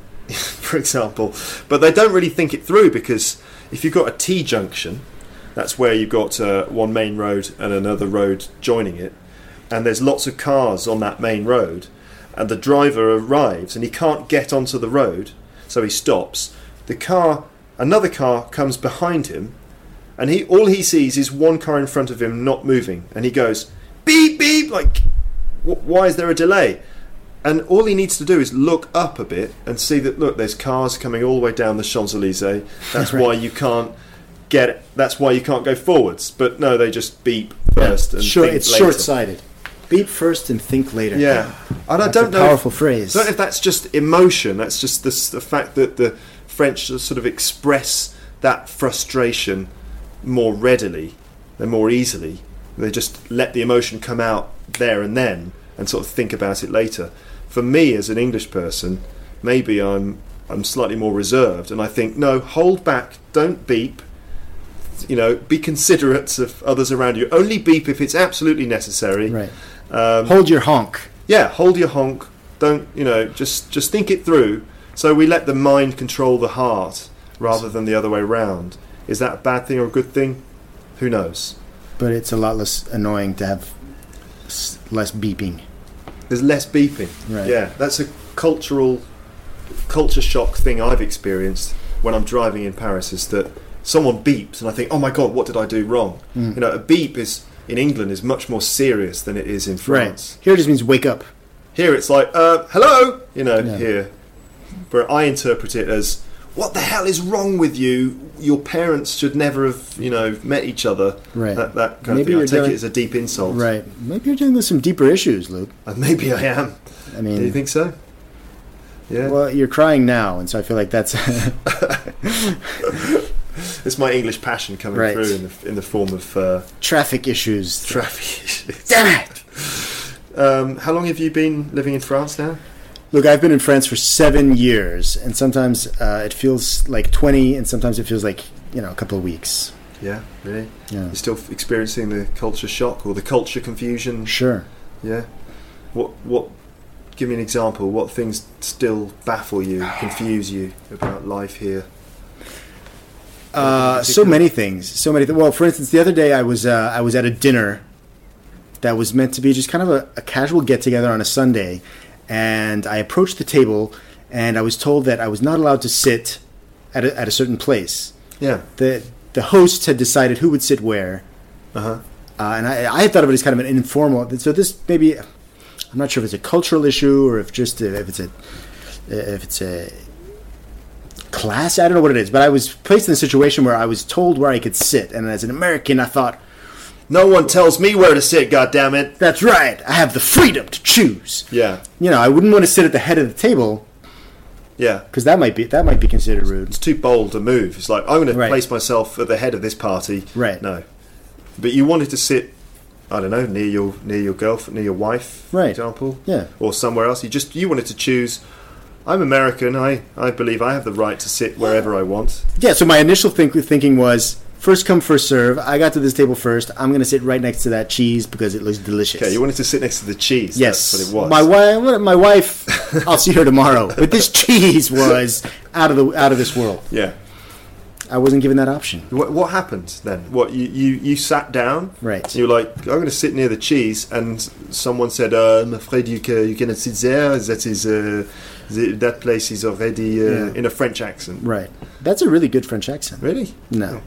For example, but they don't really think it through, because if you've got a T-junction, that's where you've got uh, one main road and another road joining it, and there's lots of cars on that main road, and the driver arrives and he can't get onto the road, so he stops. The car, another car comes behind him, and he all he sees is one car in front of him not moving, and he goes beep beep, like, why is there a delay? And all he needs to do is look up a bit and see that, look, there's cars coming all the way down the Champs-Élysées. That's right. why you can't get it. That's why you can't go forwards. But no, they just beep first yeah, and sure, think it's later. Short-sighted. Beep first and think later. Yeah, and that's I don't a know. Powerful if, phrase. I don't know if that's just emotion. That's just the, the fact that the French sort of express that frustration more readily, and more easily. They just let the emotion come out there and then, and sort of think about it later. For me, as an English person, maybe I'm I'm slightly more reserved, and I think, no, hold back, don't beep. You know, be considerate of others around you. Only beep if it's absolutely necessary. Right. Um, hold your honk. Yeah, hold your honk. Don't, you know, just just think it through. So we let the mind control the heart rather than the other way round. Is that a bad thing or a good thing? Who knows? But it's a lot less annoying to have less beeping. There's less beeping. Right. Yeah, that's a cultural, culture shock thing I've experienced when I'm driving in Paris, is that someone beeps and I think, oh my God, what did I do wrong? Mm. You know, a beep is in England is much more serious than it is in France. Right. Here it just means wake up. Here it's like, uh, hello, you know, yeah. here. Where I interpret it as, what the hell is wrong with you? Your parents should never have, you know, met each other. Right. That, that kind maybe of thing. I take dealing, it as a deep insult. Right. Maybe you're dealing with some deeper issues, Luke. And maybe I am. I mean, do you think so? Yeah. Well, you're crying now, and so I feel like that's. It's my English passion coming right. through in the in the form of uh, traffic issues. Traffic issues. Damn it! Um, how long have you been living in France now? Look, I've been in France for seven years, and sometimes uh, it feels like twenty, and sometimes it feels like, you know, a couple of weeks. Yeah, really? Yeah. You're still f- experiencing the culture shock or the culture confusion? Sure. Yeah. What? What? Give me an example. What things still baffle you, confuse you about life here? Uh, so many things. So many. Th- well, for instance, the other day I was uh, I was at a dinner that was meant to be just kind of a, a casual get together on a Sunday. And I approached the table, and I was told that I was not allowed to sit at a, at a certain place. Yeah. The the hosts had decided who would sit where. Uh-huh. Uh, and I, I thought of it as kind of an informal. So this maybe, I'm not sure if it's a cultural issue or if just a, if it's a if it's a class. I don't know what it is. But I was placed in a situation where I was told where I could sit, and as an American, I thought, no one tells me where to sit, goddammit. That's right. I have the freedom to choose. Yeah. You know, I wouldn't want to sit at the head of the table. Yeah. Because that might be that might be considered rude. It's too bold a move. It's like, I'm going to right. place myself at the head of this party. Right. No. But you wanted to sit, I don't know, near your near your girlfriend, near your wife, for right. example. Yeah. Or somewhere else. You just you wanted to choose. I'm American. I, I believe I have the right to sit wherever I want. Yeah. So my initial think, thinking was, first come, first serve. I got to this table first. I'm going to sit right next to that cheese because it looks delicious. Okay, you wanted to sit next to the cheese. Yes. That's what it was. My wife, my wife, I'll see her tomorrow. But this cheese was out of the out of this world. Yeah. I wasn't given that option. What, what happened then? What you, you, you sat down? Right. You were like, I'm going to sit near the cheese, and someone said, uh, "I'm afraid you can, you cannot sit there. That is uh, the, that place is already uh, Yeah. in a French accent." Right. That's a really good French accent. Really? No.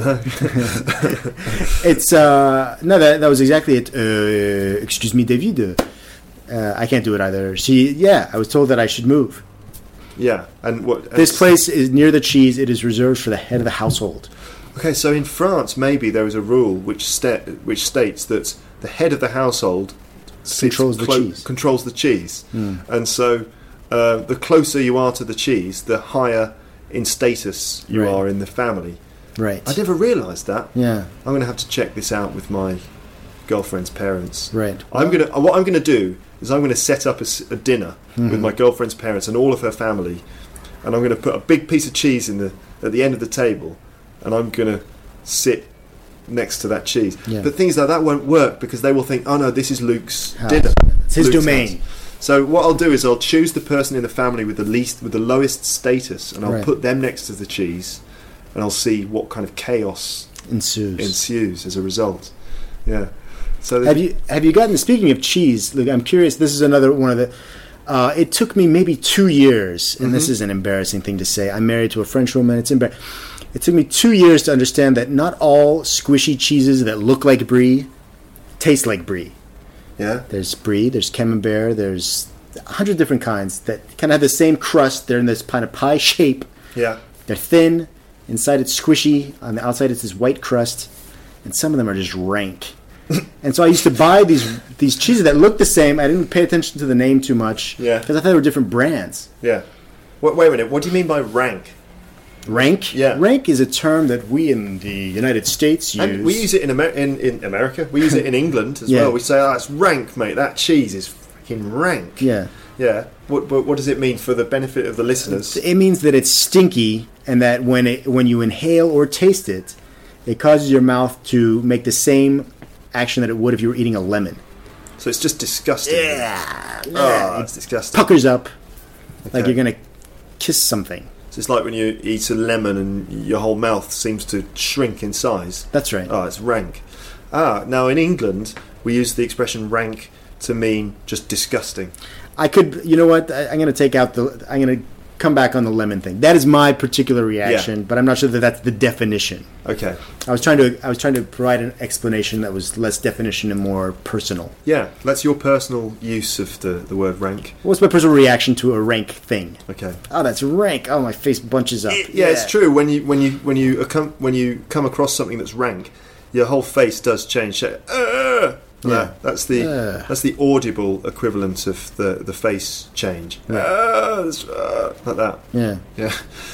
It's uh no that that was exactly it. Uh, excuse me, David. Uh, I can't do it either. She yeah, I was told that I should move. Yeah. And what? This place is near the cheese. It is reserved for the head of the household. Okay, so in France, maybe there is a rule which sta- which states that the head of the household sits Controls the clo- cheese. Controls the cheese, Mm. and so uh, the closer you are to the cheese, the higher in status you Right. are in the family. Right. I never realised that. Yeah. I'm going to have to check this out with my girlfriend's parents. Right. I'm going to. What I'm going to do is I'm going to set up a, s- a dinner Mm-hmm. with my girlfriend's parents and all of her family, and I'm going to put a big piece of cheese in the at the end of the table, and I'm going to sit next to that cheese. Yeah. But things like that won't work because they will think, oh no, this is Luke's House. dinner. It's his Luke's domain. house. So what I'll do is I'll choose the person in the family with the least, with the lowest status, and I'll Right. put them next to the cheese, and I'll see what kind of chaos Ensues. ensues as a result. Yeah. So Have you have you gotten? Speaking of cheese, look, I'm curious. This is another one of the. Uh, it took me maybe two years, and this is an embarrassing thing to say. I'm married to a French woman. It's embar- It took me two years to understand that not all squishy cheeses that look like brie taste like brie. Yeah. There's brie, there's camembert, there's a hundred different kinds that kind of have the same crust. They're in this kind of pie shape. Yeah. They're thin. Inside it's squishy. On the outside it's this white crust. And some of them are just rank. And so I used to buy these these cheeses that looked the same. I didn't pay attention to the name too much. Yeah. Because I thought they were different brands. Yeah. Wait, wait a minute. What do you mean by rank? Rank? Yeah. Rank is a term that we in the United States use. And we use it in, Amer- in in America. We use it in England as Yeah. well. We say, "Oh, it's rank, mate. That cheese is freaking rank." Yeah. Yeah. What, what what does it mean for the benefit of the listeners? It means that it's stinky and that when it when you inhale or taste it, it causes your mouth to make the same action that it would if you were eating a lemon. So it's just disgusting. Yeah. Oh, it's disgusting. Puckers up like Okay. you're going to kiss something. So it's like when you eat a lemon and your whole mouth seems to shrink in size. That's right. Oh, it's rank. Ah, now in England, we use the expression rank to mean just disgusting. I could, you know what? I, I'm going to take out the. I'm going to come back on the lemon thing. That is my particular reaction, but I'm not sure that that's the definition. Okay. I was trying to. I was trying to provide an explanation that was less definition and more personal. Yeah, that's your personal use of the, the word rank. What's my personal reaction to a rank thing? Okay. Oh, that's rank. Oh, my face bunches up. Yeah, it's true. When you when you when you come when you come across something that's rank, your whole face does change shape. Uh, Yeah. yeah, that's the Uh. that's the audible equivalent of the, the face change. Yeah. Uh, it's, uh, like that. Yeah. Yeah.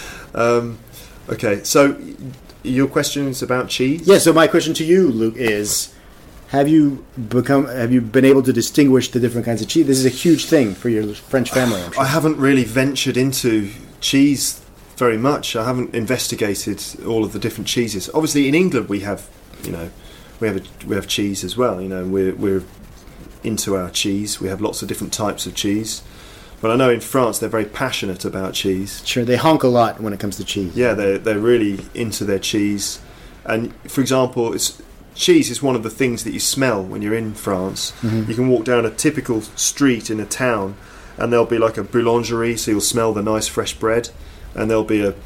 Um, okay. So y- your question is about cheese. Yeah. So my question to you, Luke, is: Have you become? Have you been able to distinguish the different kinds of cheese? This is a huge thing for your French family, I'm sure. I haven't really ventured into cheese very much. I haven't investigated all of the different cheeses. Obviously, in England we have, you know, we have a, we have cheese as well. You know, we're we're into our cheese. We have lots of different types of cheese. But I know in France they're very passionate about cheese. Sure, they honk a lot when it comes to cheese. Yeah, they're they're really into their cheese. And for example, it's cheese is one of the things that you smell when you're in France. Mm-hmm. You can walk down a typical street in a town, and there'll be like a boulangerie, so you'll smell the nice fresh bread, and there'll be a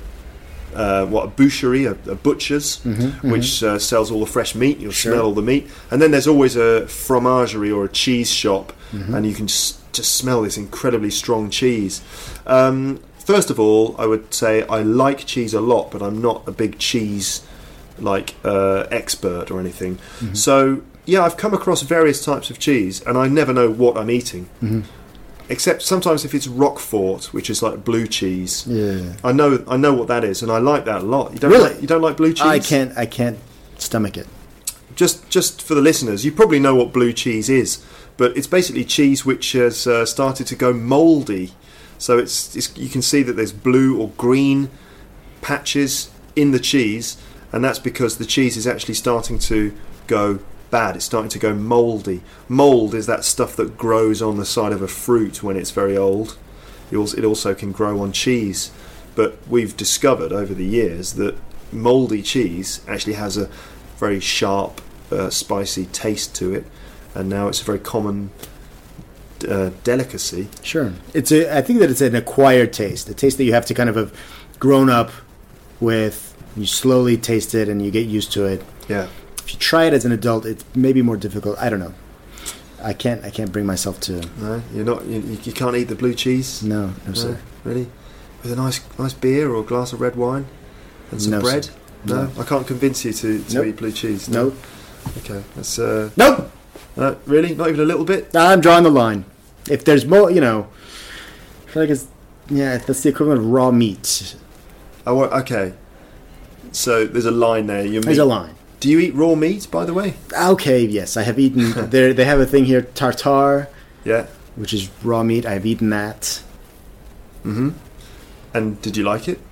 uh, what a boucherie, a, a butcher's, Mm-hmm, which uh, sells all the fresh meat. You'll Sure. smell all the meat, and then there's always a fromagerie or a cheese shop, Mm-hmm. and you can just just smell this incredibly strong cheese. Um, first of all, I would say I like cheese a lot, but I'm not a big cheese like uh, expert or anything. Mm-hmm. So yeah, I've come across various types of cheese, and I never know what I'm eating. Mm-hmm. Except sometimes if it's Roquefort, which is like blue cheese, Yeah. I know I know what that is, and I like that a lot. You don't Really? like, you don't like blue cheese? I can't. I can't stomach it. Just just for the listeners, you probably know what blue cheese is, but it's basically cheese which has uh, started to go mouldy. So it's, it's you can see that there's blue or green patches in the cheese, and that's because the cheese is actually starting to go bad. It's starting to go mouldy. Mould is that stuff that grows on the side of a fruit when it's very old. It also, it also can grow on cheese, but we've discovered over the years that mouldy cheese actually has a very sharp, uh, spicy taste to it, and now it's a very common uh, delicacy. Sure, it's a. I think that it's an acquired taste, a taste that you have to kind of have grown up with. You slowly taste it, and you get used to it. Yeah. If you try it as an adult, it's maybe more difficult. I don't know. I can't. I can't bring myself to. No, you're not. You, you can't eat the blue cheese. No, no, no sir. Really, with a nice, nice beer or a glass of red wine and some no, bread. No? no, I can't convince you to, to nope. eat blue cheese. No. Nope. Okay, that's. Uh, nope. Uh, really, not even a little bit. I'm drawing the line. If there's more, you know, I feel like it's yeah, that's the equivalent of raw meat. Oh, okay. So there's a line there. You There's a line. Do you eat raw meat, by the way? Okay, yes, I have eaten. There, they have a thing here, tartare. Yeah. Which is raw meat. I've eaten that. Mm-hmm. And did you like it?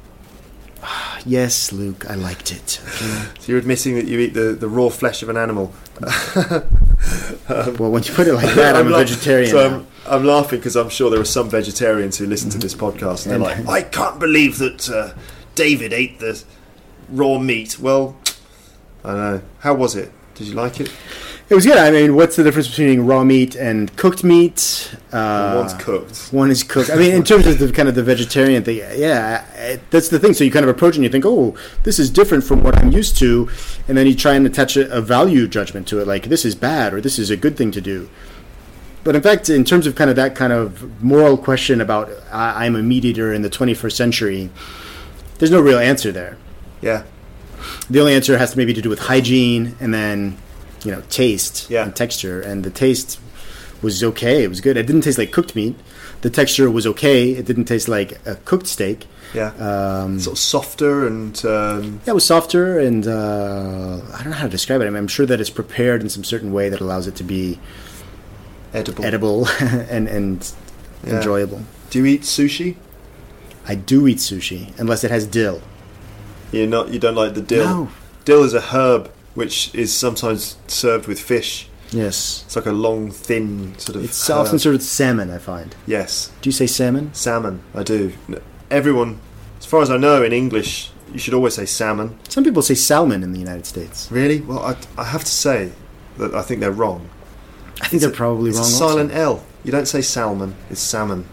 Yes, Luke, I liked it. Okay. So you're admitting that you eat the, the raw flesh of an animal. um, well, when you put it like that, I'm, I'm a la- vegetarian. So I'm, I'm laughing because I'm sure there are some vegetarians who listen to this podcast and they're like, I can't believe that uh, David ate the raw meat. Well, I don't know. How was it? Did you like it? It was good. I mean, what's the difference between raw meat and cooked meat? Uh, well, one's cooked. One is cooked. I mean, in terms of the kind of the vegetarian thing, yeah, it, that's the thing. So you kind of approach it and you think, oh, this is different from what I'm used to, and then you try and attach a, a value judgment to it, like this is bad or this is a good thing to do. But in fact, in terms of kind of that kind of moral question about I, I'm a meat eater in the twenty-first century, there's no real answer there. Yeah. The only answer has to maybe to do with hygiene and then, you know, taste yeah. and texture. And the taste was okay. It was good. It didn't taste like cooked meat. The texture was okay. It didn't taste like a cooked steak. Yeah. Um, sort of softer and... Um... Yeah, it was softer and uh, I don't know how to describe it. I mean, I'm sure that it's prepared in some certain way that allows it to be edible, edible and, and yeah. enjoyable. Do you eat sushi? I do eat sushi, unless it has dill. You're not. You don't like the dill? No. Dill is a herb which is sometimes served with fish. Yes. It's like a long, thin sort of It's herb. often served with salmon, I find. Yes. Do you say salmon? Salmon, I do. Everyone, as far as I know in English, you should always say salmon. Some people say salmon in the United States. Really? Well, I, I have to say that I think they're wrong. I think it's they're a, probably it's wrong It's a silent also. L. You don't say salmon, it's salmon.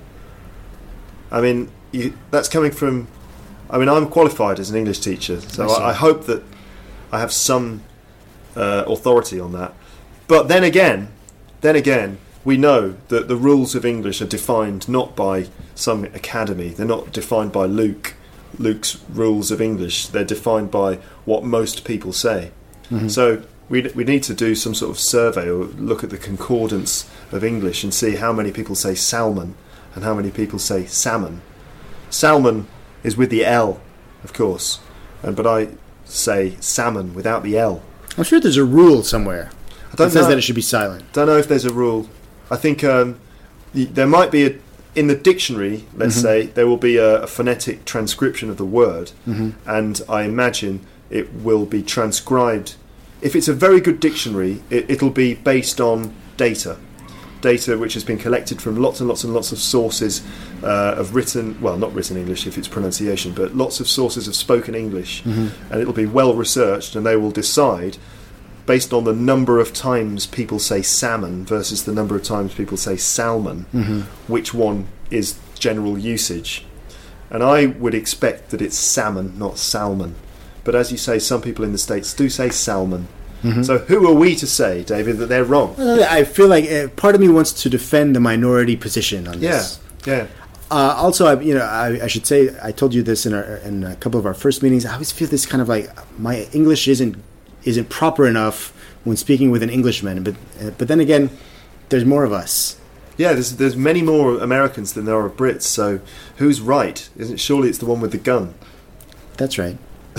I mean, you, that's coming from... I mean, I'm qualified as an English teacher, so I, I hope that I have some uh, authority on that. But then again, then again, we know that the rules of English are defined not by some academy. They're not defined by Luke, Luke's rules of English. They're defined by what most people say. Mm-hmm. So we we need to do some sort of survey or look at the concordance of English and see how many people say salmon and how many people say salmon. Salmon is with the L, of course, and but I say salmon without the L. I'm sure there's a rule somewhere I don't that says know. that it should be silent. Don't know if there's a rule. I think um, y- there might be a in the dictionary. Let's mm-hmm. say there will be a, a phonetic transcription of the word, mm-hmm. and I imagine it will be transcribed. If it's a very good dictionary, it, it'll be based on data. Data which has been collected from lots and lots and lots of sources uh, of written, well, not written English if it's pronunciation, but lots of sources of spoken English, mm-hmm. and it'll be well researched, and they will decide, based on the number of times people say salmon versus the number of times people say salmon, mm-hmm. which one is general usage. And I would expect that it's salmon, not salmon. But as you say, some people in the States do say salmon. Mm-hmm. So who are we to say, David, that they're wrong? I feel like uh, part of me wants to defend the minority position on this. Yeah, yeah. Uh, also, I, you know, I, I should say, I told you this in, our, in a couple of our first meetings. I always feel this kind of like my English isn't isn't proper enough when speaking with an Englishman. But uh, but then again, there's more of us. Yeah, there's there's many more Americans than there are Brits. So who's right? Isn't surely it's the one with the gun? That's right.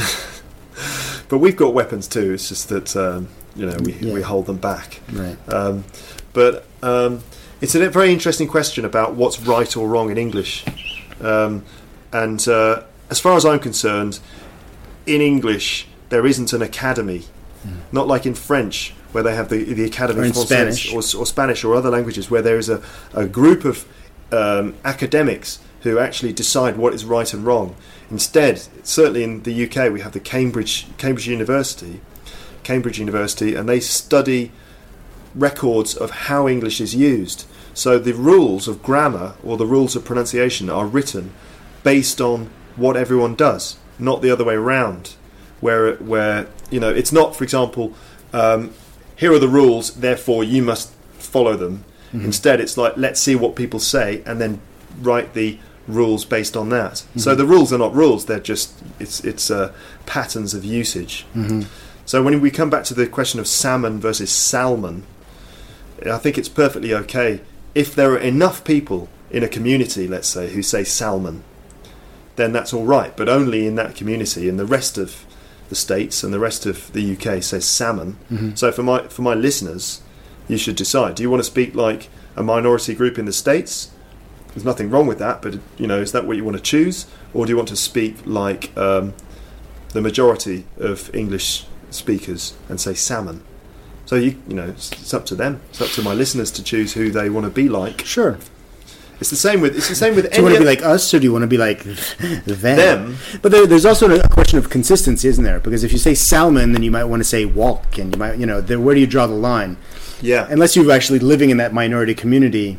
But we've got weapons too. It's just that um, you know we yeah. we hold them back. Right. Um, but um, it's a very interesting question about what's right or wrong in English. Um, and uh, as far as I'm concerned, in English there isn't an academy, mm. not like in French where they have the the Académie or in Française Spanish. Or, or Spanish or other languages where there is a, a group of um, academics who actually decide what is right and wrong. Instead, certainly in the U K, we have the Cambridge Cambridge University, Cambridge University, and they study records of how English is used. So the rules of grammar or the rules of pronunciation are written based on what everyone does, not the other way around. Where where you know it's not, for example, um, here are the rules, therefore you must follow them. Mm-hmm. Instead, it's like, let's see what people say and then write the rules based on that. Mm-hmm. So the rules are not rules; they're just it's it's uh, patterns of usage. Mm-hmm. So when we come back to the question of salmon versus salmon, I think it's perfectly okay if there are enough people in a community, let's say, who say salmon, then that's all right. But only in that community. In the rest of the states and the rest of the U K says salmon. Mm-hmm. So for my for my listeners, you should decide: do you want to speak like a minority group in the states? There's nothing wrong with that, but you know, is that what you want to choose, or do you want to speak like um, the majority of English speakers and say salmon? So you you know, it's, it's up to them. It's up to my listeners to choose who they want to be like. Sure. It's the same with it's the same with. Do you want to be like us, or do you want to be like them? Them. But there, there's also a question of consistency, isn't there? Because if you say salmon, then you might want to say walk, and you might, you know, there, where do you draw the line? Yeah. Unless you're actually living in that minority community,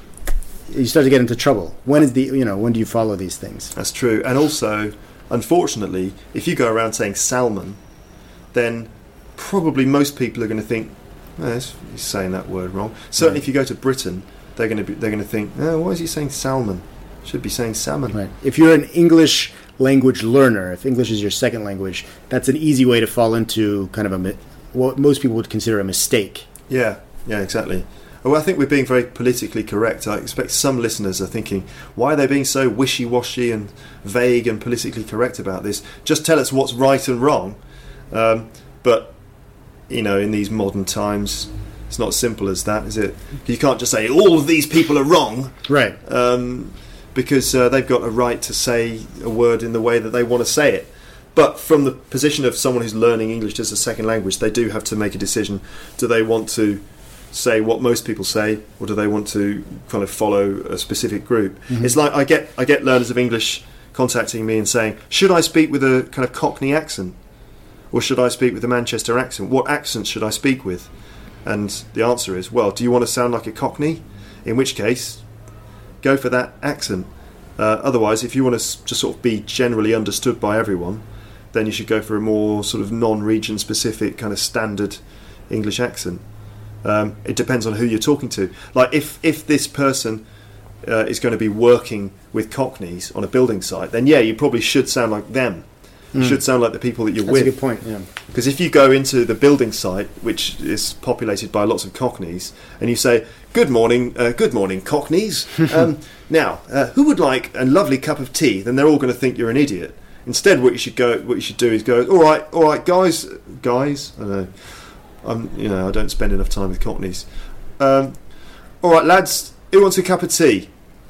you start to get into trouble. When is the you know when do you follow these things? That's true. And also, unfortunately, if you go around saying salmon, then probably most people are going to think, oh, he's saying that word wrong. Certainly, Right. if you go to Britain, they're going to be they're going to think, oh, why is he saying salmon? Should be saying salmon. Right. If you're an English language learner, if English is your second language, that's an easy way to fall into kind of a mi- what most people would consider a mistake. Yeah, yeah, exactly. Well, I think we're being very politically correct. I expect some listeners are thinking, why are they being so wishy-washy and vague and politically correct about this? Just tell us what's right and wrong. Um, but, you know, in these modern times, it's not as simple as that, is it? You can't just say, all of these people are wrong. Right. Um, because uh, they've got a right to say a word in the way that they want to say it. But from the position of someone who's learning English as a second language, they do have to make a decision. Do they want to say what most people say, or do they want to kind of follow a specific group? Mm-hmm. It's like I get I get learners of English contacting me and saying, should I speak with a kind of Cockney accent, or should I speak with a Manchester accent? What accent should I speak with? And the answer is, well, do you want to sound like a Cockney? In which case, go for that accent. Uh, otherwise, if you want to s- just sort of be generally understood by everyone, then you should go for a more sort of non-region specific kind of standard English accent. Um, it depends on who you're talking to. Like if, if this person uh, is going to be working with Cockneys on a building site, then yeah, you probably should sound like them. You mm. should sound like the people that you're That's with. That's a good point, yeah. Because if you go into the building site, which is populated by lots of Cockneys, and you say, good morning, uh, good morning, Cockneys. um, now, uh, who would like a lovely cup of tea? Then they're all going to think you're an idiot. Instead, what you should go, what you should do is go, all right, all right, guys, guys, I don't know. I'm, you know, I don't spend enough time with Cockneys. Um, all right, lads, who wants a cup of tea?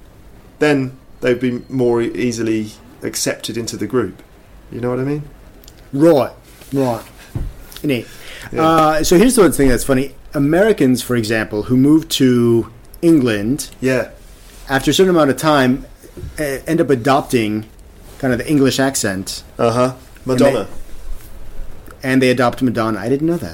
Then they'd be more easily accepted into the group. You know what I mean? Right, right. Neat. Yeah. Uh, so here's the one thing that's funny. Americans, for example, who move to England, yeah, after a certain amount of time, uh, end up adopting kind of the English accent. Uh huh. Madonna. And they, and they adopt Madonna. I didn't know that.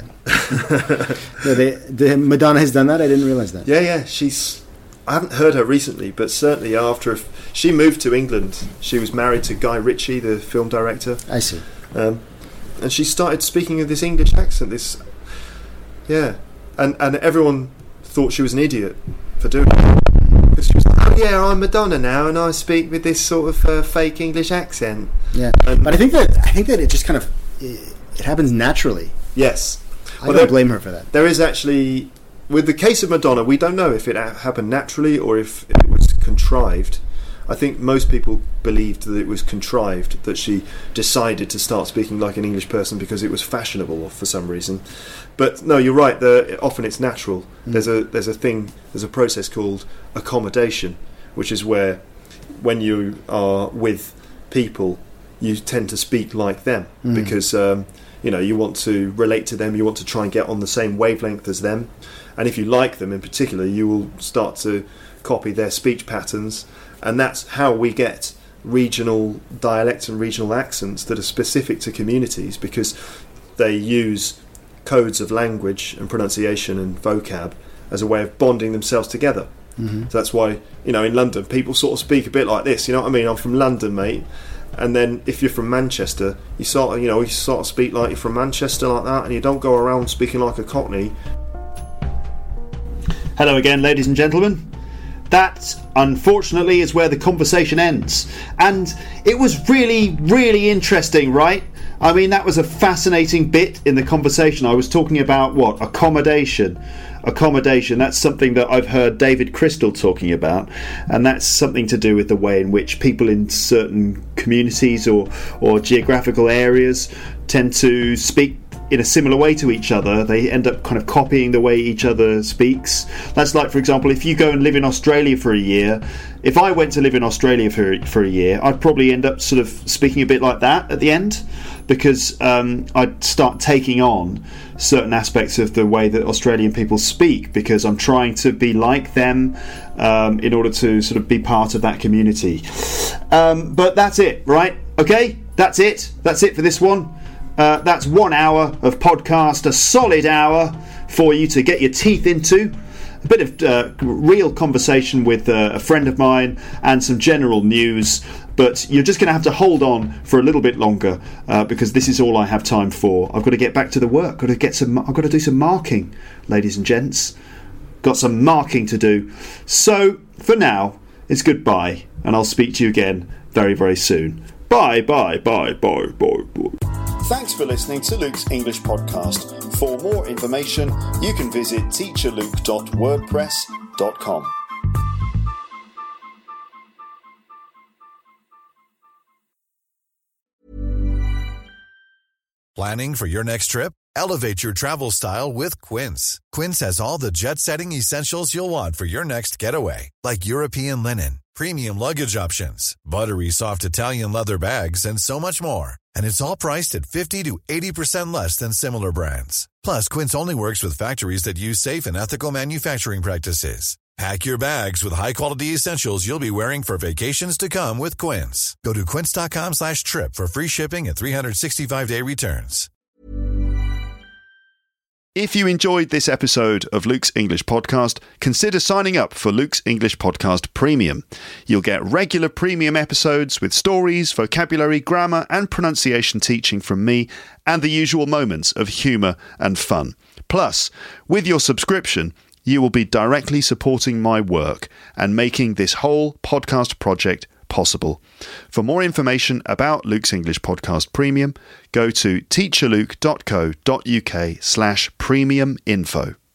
no, they, the, Madonna has done that? I didn't realize that. Yeah, yeah. She's. I haven't heard her recently, but certainly after a, she moved to England, she was married to Guy Ritchie, the film director. I see. Um, and she started speaking with this English accent. This, yeah, and and everyone thought she was an idiot for doing it. Because she was like, oh yeah, I'm Madonna now, and I speak with this sort of uh, fake English accent. Yeah, and but I think that I think that it just kind of it, it happens naturally. Yes, I well, don't there, blame her for that. There is actually, with the case of Madonna, we don't know if it ha- happened naturally or if it was contrived. I think most people believed that it was contrived, that she decided to start speaking like an English person because it was fashionable for some reason. But no, you're right. The, often it's natural. Mm. There's a there's a thing. There's a process called accommodation, which is where, when you are with people you tend to speak like them mm. because um, you know, you want to relate to them, you want to try and get on the same wavelength as them, and if you like them in particular, you will start to copy their speech patterns, and that's how we get regional dialects and regional accents that are specific to communities, because they use codes of language and pronunciation and vocab as a way of bonding themselves together. Mm-hmm. So that's why, you know, in London people sort of speak a bit like this, you know what I mean? I'm from London, mate. And then if you're from Manchester, you sort of, you know, you sort of speak like you're from Manchester like that, and you don't go around speaking like a Cockney. Hello again, ladies and gentlemen. That, unfortunately, is where the conversation ends. And it was really, really interesting, right? I mean, that was a fascinating bit in the conversation. I was talking about, what, accommodation. Accommodation, that's something that I've heard David Crystal talking about, and that's something to do with the way in which people in certain communities or, or geographical areas tend to speak in a similar way to each other. They end up kind of copying the way each other speaks. That's like, for example, if you go and live in Australia for a year, if I went to live in Australia for, for a year, I'd probably end up sort of speaking a bit like that at the end, because um, I'd start taking on certain aspects of the way that Australian people speak, because I'm trying to be like them um, in order to sort of be part of that community. Um, but that's it, right? Okay, that's it. That's it for this one. Uh, that's one hour of podcast, a solid hour for you to get your teeth into. A bit of uh, real conversation with uh, a friend of mine and some general news. But you're just going to have to hold on for a little bit longer uh, because this is all I have time for. I've got to get back to the work. Got to get some. I've got to do some marking, ladies and gents. Got some marking to do. So for now, it's goodbye, and I'll speak to you again very, very soon. Bye, bye, bye, bye, bye, bye. Thanks for listening to Luke's English Podcast. For more information, you can visit teacher luke dot wordpress dot com. Planning for your next trip? Elevate your travel style with Quince. Quince has all the jet-setting essentials you'll want for your next getaway, like European linen, premium luggage options, buttery soft Italian leather bags, and so much more. And it's all priced at fifty to eighty percent less than similar brands. Plus, Quince only works with factories that use safe and ethical manufacturing practices. Pack your bags with high-quality essentials you'll be wearing for vacations to come with Quince. Go to quince.com slash trip for free shipping and three sixty-five day returns. If you enjoyed this episode of Luke's English Podcast, consider signing up for Luke's English Podcast Premium. You'll get regular premium episodes with stories, vocabulary, grammar and pronunciation teaching from me, and the usual moments of humour and fun. Plus, with your subscription, you will be directly supporting my work and making this whole podcast project possible. For more information about Luke's English Podcast Premium, go to teacher luke dot co dot uk slash premium info.